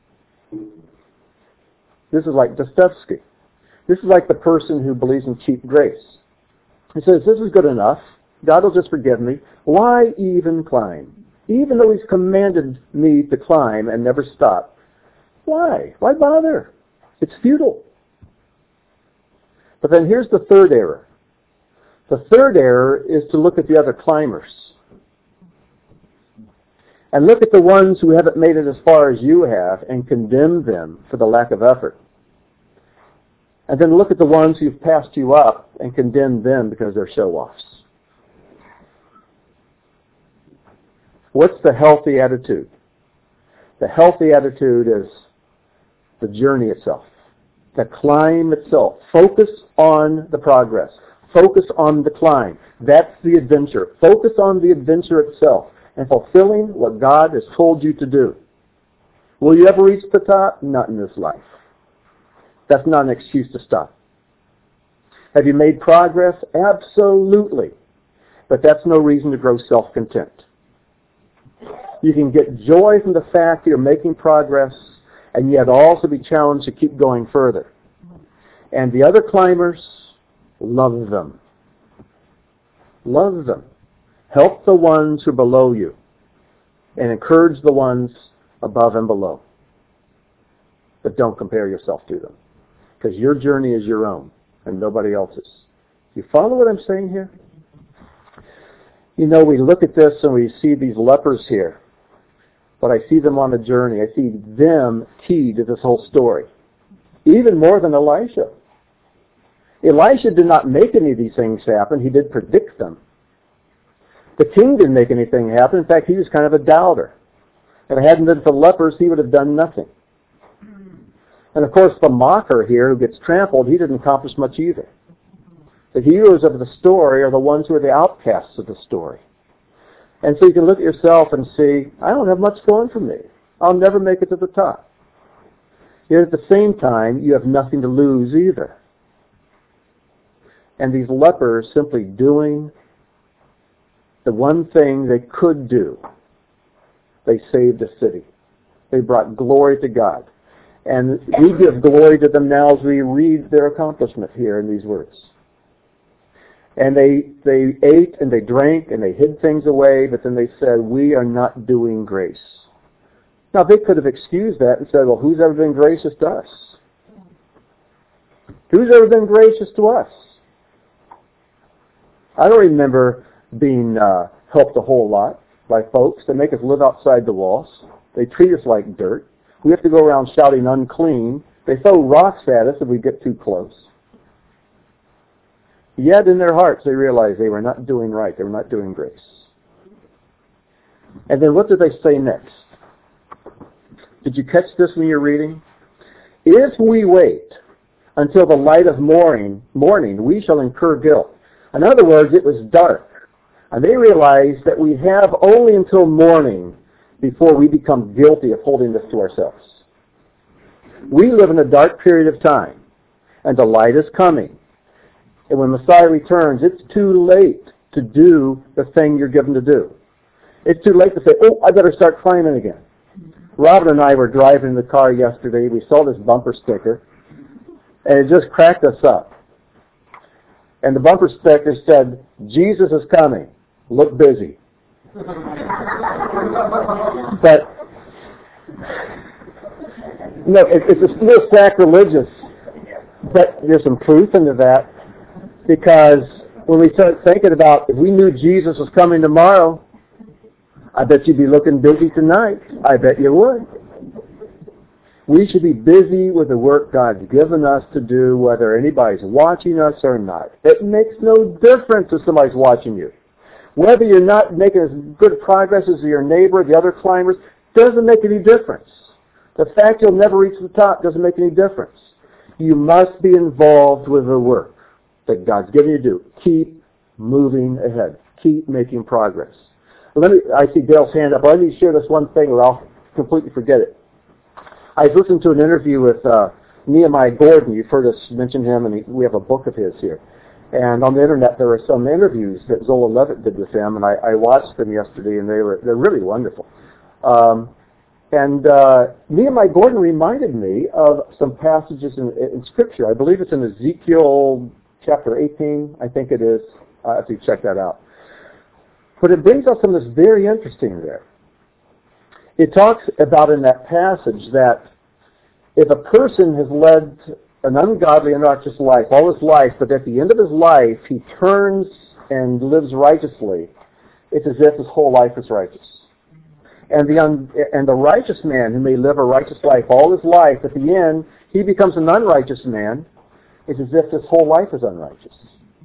This is like Dostoevsky. This is like the person who believes in cheap grace. He says, this is good enough. God will just forgive me. Why even climb? Even though he's commanded me to climb and never stop. Why? Why bother? It's futile. But then here's the third error. The third error is to look at the other climbers. And look at the ones who haven't made it as far as you have and condemn them for the lack of effort. And then look at the ones who've passed you up and condemn them because they're show-offs. What's the healthy attitude? The healthy attitude is the journey itself, the climb itself. Focus on the progress. Focus on the climb. That's the adventure. Focus on the adventure itself and fulfilling what God has told you to do. Will you ever reach the top? Not in this life. That's not an excuse to stop. Have you made progress? Absolutely. But that's no reason to grow self-content. You can get joy from the fact that you're making progress and yet also be challenged to keep going further. And the other climbers, love them. Love them. Help the ones who are below you and encourage the ones above and below. But don't compare yourself to them, because your journey is your own and nobody else's. You follow what I'm saying here? You know, we look at this and we see these lepers here, but I see them on a journey. I see them key to this whole story, even more than Elisha. Elisha did not make any of these things happen. He did predict them. The king didn't make anything happen. In fact, he was kind of a doubter. If it hadn't been for lepers, he would have done nothing. And of course, the mocker here who gets trampled, he didn't accomplish much either. The heroes of the story are the ones who are the outcasts of the story. And so you can look at yourself and see, I don't have much going for me. I'll never make it to the top. Yet at the same time, you have nothing to lose either. And these lepers simply doing the one thing they could do. They saved a city. They brought glory to God. And we give glory to them now as we read their accomplishment here in these words. And they they ate and they drank and they hid things away, but then they said, we are not doing grace. Now they could have excused that and said, well, who's ever been gracious to us? Who's ever been gracious to us? I don't remember being uh, helped a whole lot by folks. They make us live outside the walls. They treat us like dirt. We have to go around shouting unclean. They throw rocks at us if we get too close. Yet in their hearts they realized they were not doing right. They were not doing grace. And then what did they say next? Did you catch this when you're reading? If we wait until the light of morning, morning, we shall incur guilt. In other words, it was dark. And they realize that we have only until morning before we become guilty of holding this to ourselves. We live in a dark period of time, and the light is coming. And when Messiah returns, it's too late to do the thing you're given to do. It's too late to say, oh, I better start climbing again. Robin and I were driving in the car yesterday. We saw this bumper sticker, and it just cracked us up. And the bumper sticker said, Jesus is coming. Look busy. But, no, it, it's a little sacrilegious, but there's some truth into that, because when we start thinking about, if we knew Jesus was coming tomorrow, I bet you'd be looking busy tonight. I bet you would. We should be busy with the work God's given us to do, whether anybody's watching us or not. It makes no difference if somebody's watching you. Whether you're not making as good progress as your neighbor, the other climbers, doesn't make any difference. The fact you'll never reach the top doesn't make any difference. You must be involved with the work that God's given you to do. Keep moving ahead. Keep making progress. Let me, I see Dale's hand up. Let me share this one thing or I'll completely forget it. I was listening to an interview with uh, Nehemiah Gordon. You've heard us mention him, and he, we have a book of his here. And on the internet, there are some interviews that Zola Levitt did with him, and I, I watched them yesterday, and they were they're really wonderful. Um, and uh, Nehemiah Gordon reminded me of some passages in, in Scripture. I believe it's in Ezekiel chapter eighteen. I think it is. I have to check that out. But it brings up something that's very interesting there. It talks about in that passage that if a person has led an ungodly and unrighteous life all his life, but at the end of his life he turns and lives righteously, it's as if his whole life is righteous. And the un, and the righteous man who may live a righteous life all his life, at the end he becomes an unrighteous man, it's as if his whole life is unrighteous.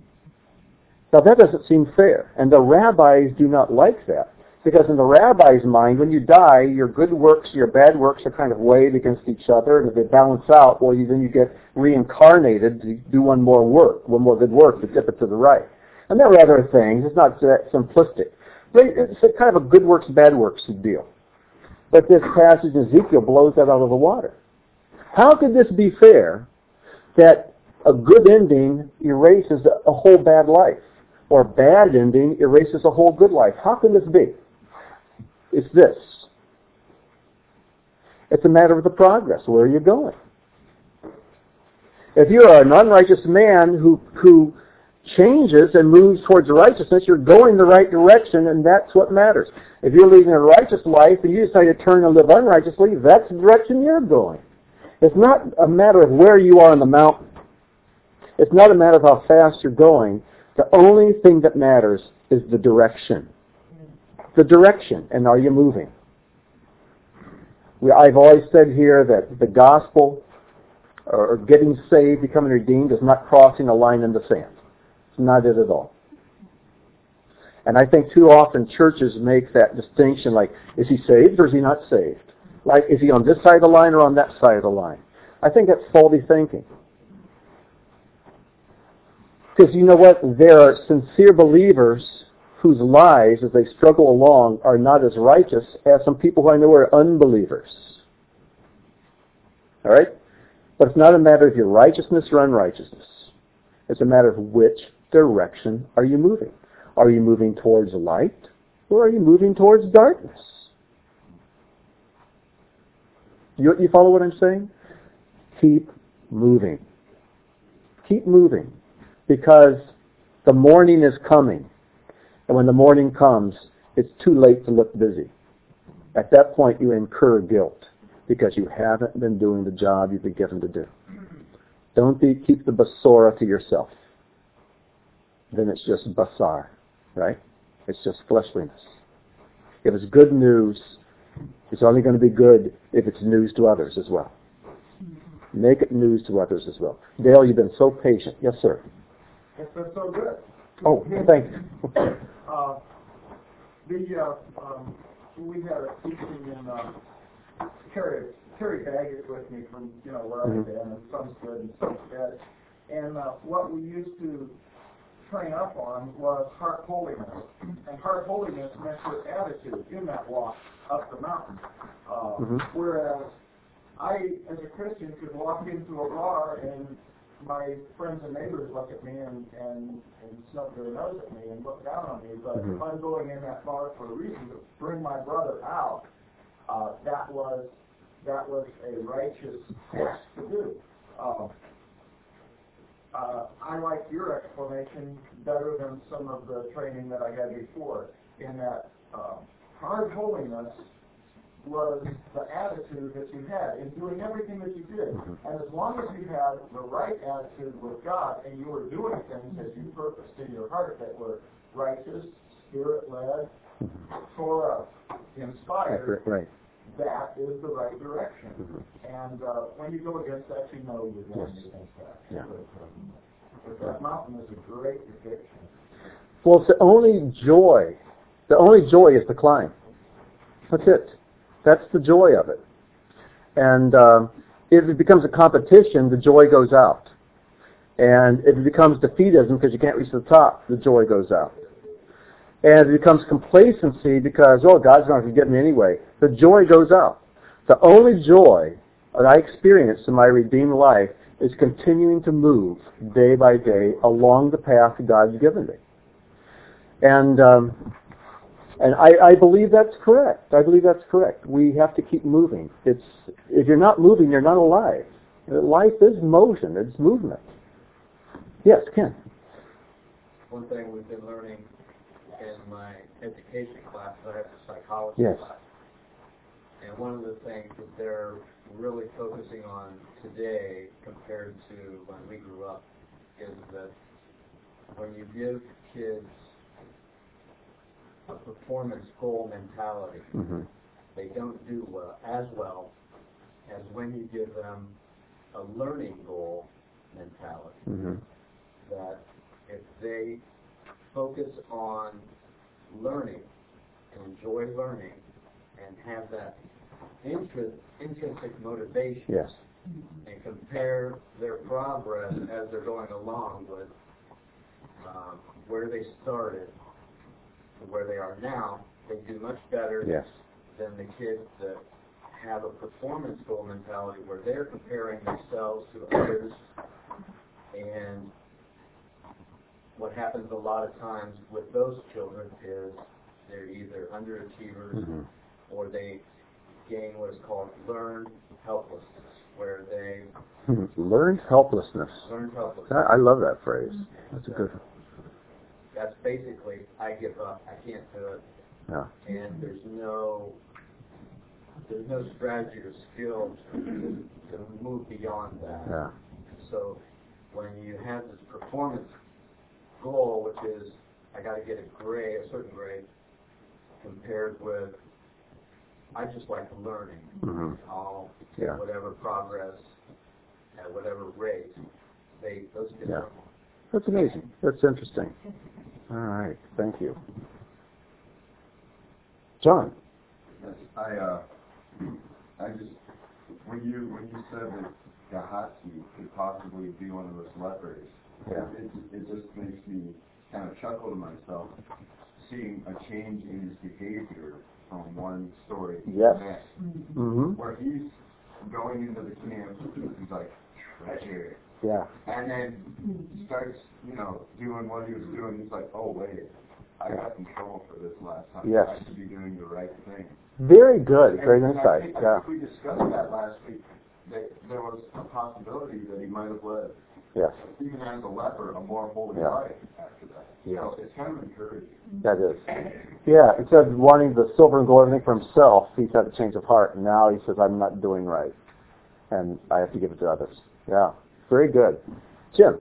Now that doesn't seem fair, and the rabbis do not like that. Because in the rabbi's mind, when you die, your good works, your bad works are kind of weighed against each other, and if they balance out, well, you, then you get reincarnated to do one more work, one more good work to tip it to the right. And there are other things. It's not that simplistic. But it's a kind of a good works, bad works deal. But this passage in Ezekiel blows that out of the water. How could this be fair that a good ending erases a whole bad life, or a bad ending erases a whole good life? How can this be? It's this. It's a matter of the progress. Where are you going? If you are an unrighteous man who who changes and moves towards righteousness, you're going the right direction, and that's what matters. If you're leading a righteous life and you decide to turn and live unrighteously, that's the direction you're going. It's not a matter of where you are on the mountain. It's not a matter of how fast you're going. The only thing that matters is the direction. The direction, and are you moving? We, I've always said here that the gospel, or getting saved, becoming redeemed, is not crossing a line in the sand. It's not it at all. And I think too often churches make that distinction, like, is he saved or is he not saved? Like, is he on this side of the line or on that side of the line? I think that's faulty thinking. Because you know what? There are sincere believers whose lives, as they struggle along, are not as righteous as some people who I know are unbelievers. All right? But it's not a matter of your righteousness or unrighteousness. It's a matter of which direction are you moving. Are you moving towards light, or are you moving towards darkness? You, you follow what I'm saying? Keep moving. Keep moving. Because the morning is coming. And when the morning comes, it's too late to look busy. At that point, you incur guilt because you haven't been doing the job you've been given to do. Don't be, keep the basora to yourself. Then it's just basar, right? It's just fleshliness. If it's good news, it's only going to be good if it's news to others as well. Make it news to others as well. Dale, you've been so patient. Yes, sir. It's been so good. Oh, thank you. uh, the, uh, um, we had a teaching in, uh, Terry, Terry Baggett with me from, you know, where Mm-hmm. I've been, and some's good and some's bad. And uh, what we used to train up on was heart holiness. And heart holiness meant your attitude in that walk up the mountain. Uh, mm-hmm. Whereas I, as a Christian, could walk into a bar and my friends and neighbors look at me and, and, and snub their nose at me and look down on me. But mm-hmm. if I'm going in that bar for a reason to bring my brother out, uh, that was that was a righteous act to do. Uh, uh, I like your explanation better than some of the training that I had before, in that uh, hard holiness was the attitude that you had in doing everything that you did. And as long as you had the right attitude with God and you were doing things as you purposed in your heart that were righteous, spirit-led, Torah-inspired, right. that is the right direction. Mm-hmm. And uh, when you go against that, you know you're going yes. against that. Yeah. But, um, but that mountain is a great depiction. Well, it's the only joy. The only joy is the climb. That's it. That's the joy of it. And um, if it becomes a competition, the joy goes out. And if it becomes defeatism because you can't reach the top, the joy goes out. And if it becomes complacency because, oh, God's not going to get me anyway, the joy goes out. The only joy that I experience in my redeemed life is continuing to move day by day along the path God's given me. And um, and I, I believe that's correct. I believe that's correct. We have to keep moving. It's if you're not moving, you're not alive. Life is motion. It's movement. Yes, Ken. One thing we've been learning in my education class, I have a psychology yes. class. And one of the things that they're really focusing on today compared to when we grew up is that when you give kids a performance goal mentality, mm-hmm. they don't do well, as well as when you give them a learning goal mentality. Mm-hmm. That if they focus on learning and enjoy learning and have that interest, intrinsic motivation, yes. and compare their progress as they're going along with um, where they started to where they are now, they do much better yes. than the kids that have a performance goal mentality where they're comparing themselves to others. And what happens a lot of times with those children is they're either underachievers mm-hmm. or they gain what is called learned helplessness, where they learned helplessness. Learned helplessness. I, I love that phrase. That's a good one. That's basically, I give up, I can't do it. Yeah. And there's no there's no strategy or skill to, to move beyond that. Yeah. So when you have this performance goal, which is I got to get a grade, a certain grade, compared with I just like learning. Mm-hmm. I'll yeah. get whatever progress at whatever rate. They those kids yeah. are. That's amazing. That's interesting. All right. Thank you. John. Yes, I uh, I just when you when you said that Gehazi could possibly be one of those lepers, yeah. it it just makes me kind of chuckle to myself seeing a change in his behavior from one story to yes. the next, mm-hmm. where he's going into the camp, he's like treasure. Yeah. And then starts, you know, doing what he was doing. He's like, oh, wait, I got in trouble for this last time. Yes. I should be doing the right thing. Very good. And, Great and insight. I think, yeah. I think we discussed that last week, that there was a possibility that he might have led, yes. even as a leper, a more holy yeah. life after that. Yeah. So it's kind of encouraging. That is. Yeah, instead of wanting the silver and gold everything for himself, he's had a change of heart. And now he says, I'm not doing right. And I have to give it to others. Yeah. Very good. Jim.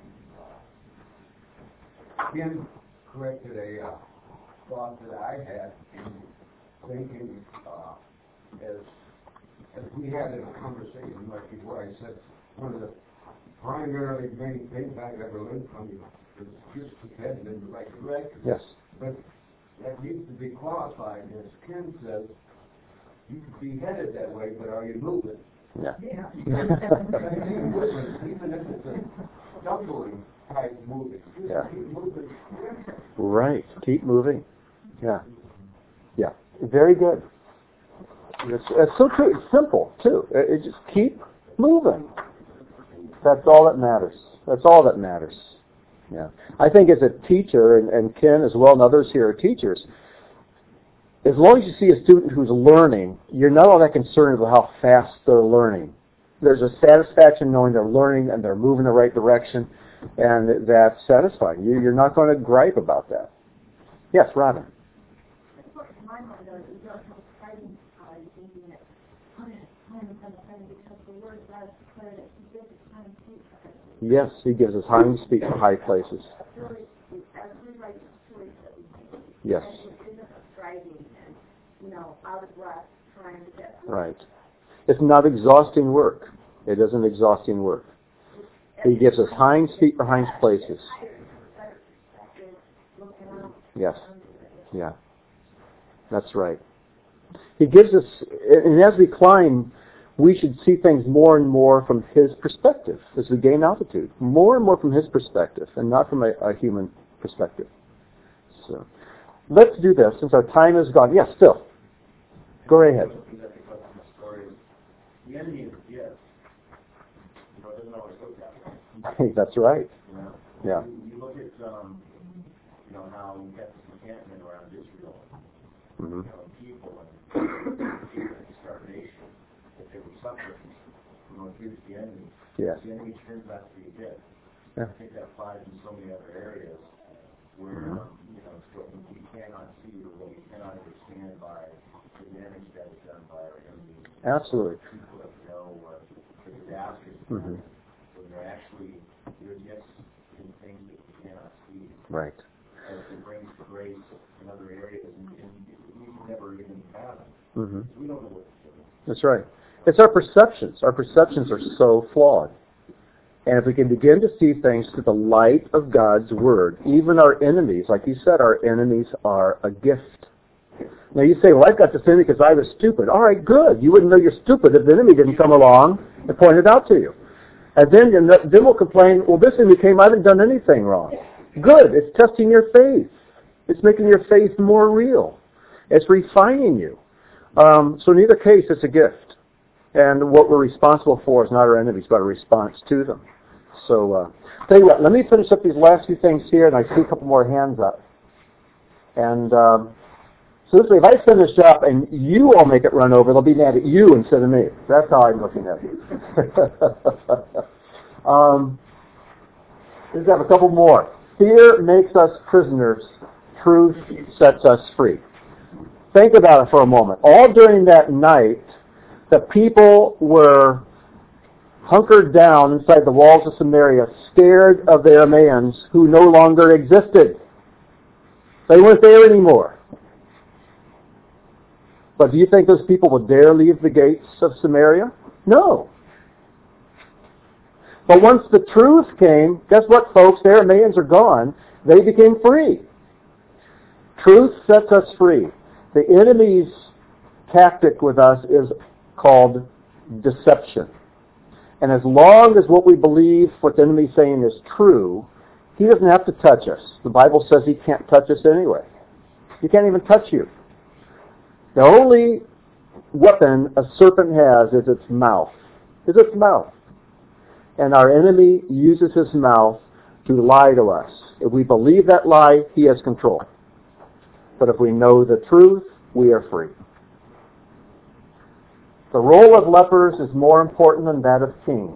Jim corrected a uh, thought that I had in thinking uh, as, as we had in a conversation right before. I said one of the primarily main things I've ever learned from you is just keep heading in the right direction. Yes. But that needs to be qualified. As Ken says, you could be headed that way, but are you moving? Yeah. Yeah. Even if it's a stumbling tide moving. Just Yeah. keep moving. Right. Keep moving. Yeah. Yeah. Very good. It's, it's so true. It's simple, too. It, it just keep moving. That's all that matters. That's all that matters. Yeah. I think as a teacher, and, and Ken as well, and others here are teachers, as long as you see a student who's learning, you're not all that concerned with how fast they're learning. There's a satisfaction knowing they're learning and they're moving in the right direction, and that's satisfying. You, you're not going to gripe about that. Yes, Robin. What in my mind is you don't have a fighting power, you thinking that time and time and time because the word of God is declared that he gives us time and speech. Yes, he gives us high speech for high places. Really, every righteous choice that we make. Yes. And it isn't a striving and, you know, out of breath trying to get through. Right. It's not exhausting work. It isn't exhausting work. He gives us hinds feet for hinds places. Yes. Yeah. That's right. He gives us, and as we climb, we should see things more and more from his perspective as we gain altitude. More and more from his perspective and not from a, a human perspective. So let's do this since our time is gone. Yes, Phil. Go right ahead. The enemy is a gift. You know, it doesn't always look that way. That's right. You know? Yeah. You, you look at, um, you know, how we got this encampment around Israel. Mm-hmm. You know, people and starvation, that they were suffering. You know, here's the enemy. Yes. The enemy turns out to be a gift. Yeah. I think that applies in so many other areas where, Mm-hmm. um, you know, so we cannot see or what we cannot understand by the damage that is done by our enemies. Absolutely. People that know uh, the disasters Mm-hmm. when they're actually they're gifts in things that we cannot see. Right. And it brings grace in other areas and, and we can never even fathom. Mm-hmm. We don't know what to do. That's right. It's our perceptions. Our perceptions are so flawed. And if we can begin to see things through the light of God's Word, even our enemies, like you said, our enemies are a gift. Now you say, well, I've got this enemy because I was stupid. All right, good. You wouldn't know you're stupid if the enemy didn't come along and point it out to you. And then, and then we'll complain, well, this enemy came, I haven't done anything wrong. Good. It's testing your faith. It's making your faith more real. It's refining you. Um, so in either case, it's a gift. And what we're responsible for is not our enemies, but a response to them. So, uh, tell you what, let me finish up these last few things here, and I see a couple more hands up. And um, so this way, if I finish up and you all make it run over, they'll be mad at you instead of me. That's how I'm looking at it. um, let's have a couple more. Fear makes us prisoners. Truth sets us free. Think about it for a moment. All during that night, the people were hunkered down inside the walls of Samaria, scared of the Arameans who no longer existed. They weren't there anymore. But do you think those people would dare leave the gates of Samaria? No. But once the truth came, guess what, folks? The Arameans are gone. They became free. Truth sets us free. The enemy's tactic with us is called deception. And as long as what we believe, what the enemy is saying is true, he doesn't have to touch us. The Bible says he can't touch us anyway. He can't even touch you. The only weapon a serpent has is its mouth. Is its mouth. And our enemy uses his mouth to lie to us. If we believe that lie, he has control. But if we know the truth, we are free. The role of lepers is more important than that of kings.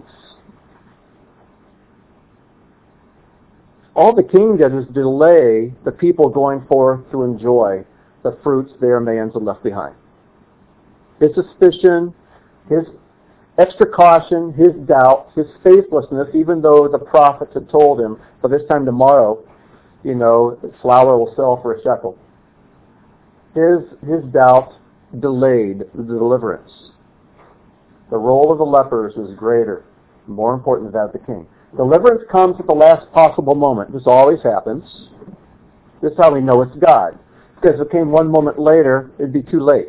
All the king did is delay the people going forth to enjoy the fruits the Arameans had left behind. His suspicion, his extra caution, his doubt, his faithlessness, even though the prophets had told him, by this time tomorrow, you know, flour will sell for a shekel. His, his doubt delayed the deliverance. The role of the lepers is greater, more important than that of the king. Deliverance comes at the last possible moment. This always happens. This is how we know it's God. Because if it came one moment later, it'd be too late.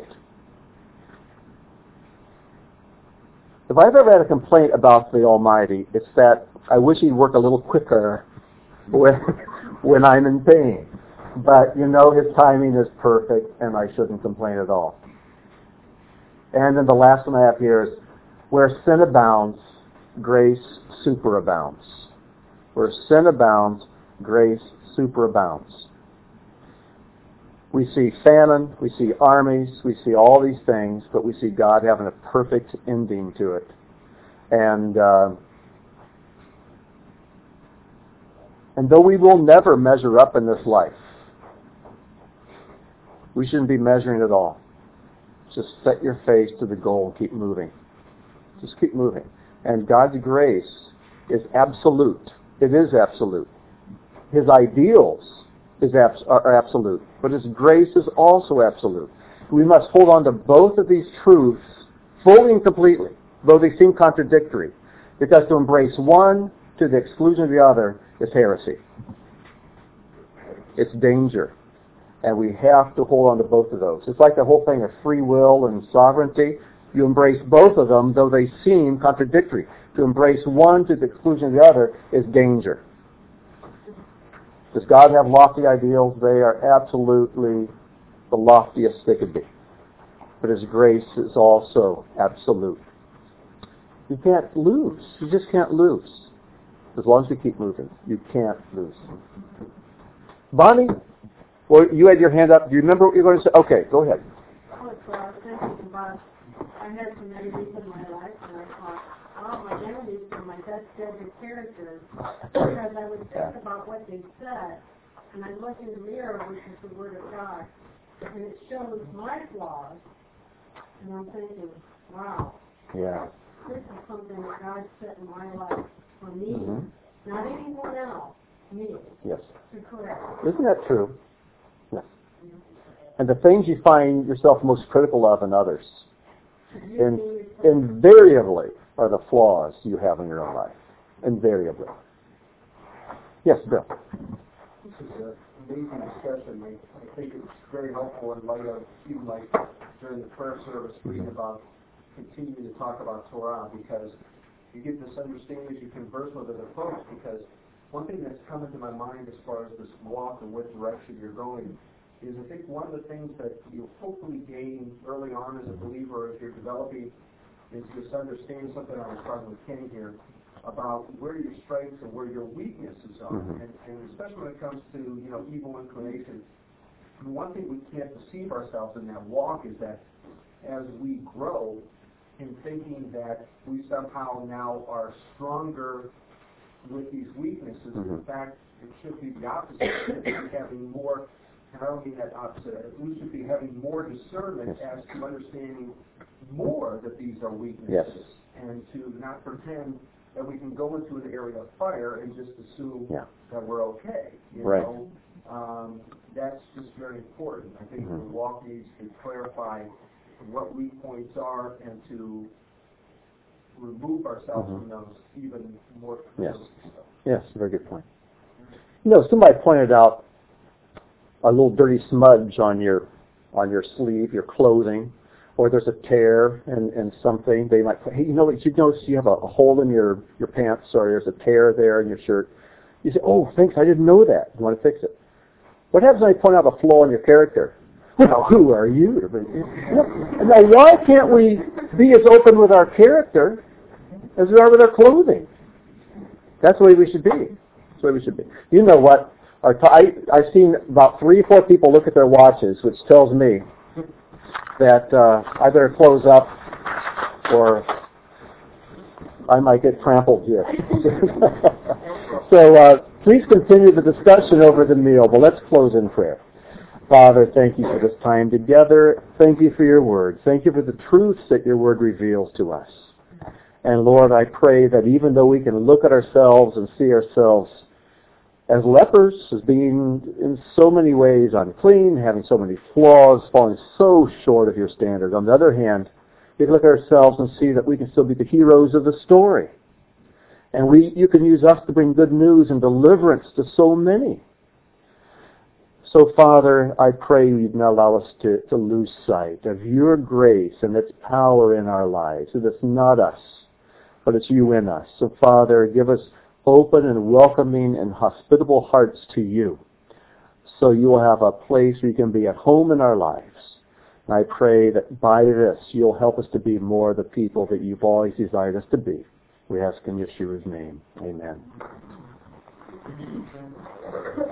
If I've ever had a complaint about the Almighty, it's that I wish he'd work a little quicker when, when I'm in pain. But you know His timing is perfect, and I shouldn't complain at all. And then the last one I have here is, where sin abounds, grace superabounds. Where sin abounds, grace superabounds. We see famine, we see armies, we see all these things, but we see God having a perfect ending to it. And uh, and though we will never measure up in this life, we shouldn't be measuring at all. Just set your face to the goal and keep moving. Just keep moving. And God's grace is absolute. It is absolute. His ideals is abs- are absolute, but His grace is also absolute. We must hold on to both of these truths fully and completely, though they seem contradictory, because to embrace one to the exclusion of the other is heresy. It's danger. And we have to hold on to both of those. It's like the whole thing of free will and sovereignty. You embrace both of them, though they seem contradictory. To embrace one to the exclusion of the other is danger. Does God have lofty ideals? They are absolutely the loftiest they could be. But His grace is also absolute. You can't lose. You just can't lose. As long as you keep moving, you can't lose. Bonnie, well, you had your hand up. Do you remember what you were going to say? Okay, go ahead. Oh, it's well, thinking about, I had some enemies in my life, and I thought, oh, my enemies are my best judge of character, because I would think about what they said, and I look in the mirror, which is the Word of God, and it shows my flaws, and I'm thinking, wow, Yeah. this is something that God set in my life for me, Mm-hmm. not anyone else, me, Yes. to correct. Isn't that true? Yes. And the things you find yourself most critical of in others, in, invariably are the flaws you have in your own life. Invariably. Yes, Bill. This is an amazing discussion. I, I think it's very helpful in light of, even like during the prayer service, reading Mm-hmm. about, continuing to talk about Torah, because you get this understanding as you converse with other folks, because one thing that's come into my mind as far as this walk and what direction you're going is I think one of the things that you hopefully gain early on as a believer, if you're developing, is this understanding, something I was talking with Kenny here, about where your strengths and where your weaknesses are. Mm-hmm. And, and especially when it comes to, you know, evil inclinations. And one thing we can't deceive ourselves in that walk is that as we grow in thinking that we somehow now are stronger with these weaknesses, Mm-hmm. in fact, it should be the opposite. We should be having more, and I don't mean that opposite, we should be having more discernment Yes. as to understanding more that these are weaknesses. Yes. And to not pretend that we can go into an area of fire and just assume Yeah. that we're okay. You Right. know? Um, that's just very important. I think Mhm. the walk needs to clarify what weak points are and to remove ourselves Mhm. from those even more. Yes. Yes, very good point. You know, somebody pointed out a little dirty smudge on your on your sleeve, your clothing, or there's a tear in, in something. They might say, hey, you know, you notice you have a, a hole in your, your pants, or there's a tear there in your shirt. You say, oh, thanks, I didn't know that. You want to fix it. What happens when I point out a flaw in your character? Well, who are you? Now, why can't we be as open with our character as we are with our clothing? That's the way we should be. That's the way we should be. You know what? Our t- I, I've seen about three or four people look at their watches, which tells me that uh, I better close up or I might get trampled here. So uh, please continue the discussion over the meal, but let's close in prayer. Father, thank you for this time together. Thank you for your word. Thank you for the truths that your word reveals to us. And Lord, I pray that even though we can look at ourselves and see ourselves as lepers, as being in so many ways unclean, having so many flaws, falling so short of your standard, on the other hand, we can look at ourselves and see that we can still be the heroes of the story. And we, you can use us to bring good news and deliverance to so many. So, Father, I pray you'd not allow us to, to lose sight of your grace and its power in our lives. And it's not us, but it's you in us. So, Father, give us open and welcoming and hospitable hearts to you. So you will have a place where you can be at home in our lives. And I pray that by this you'll help us to be more the people that you've always desired us to be. We ask in Yeshua's name. Amen.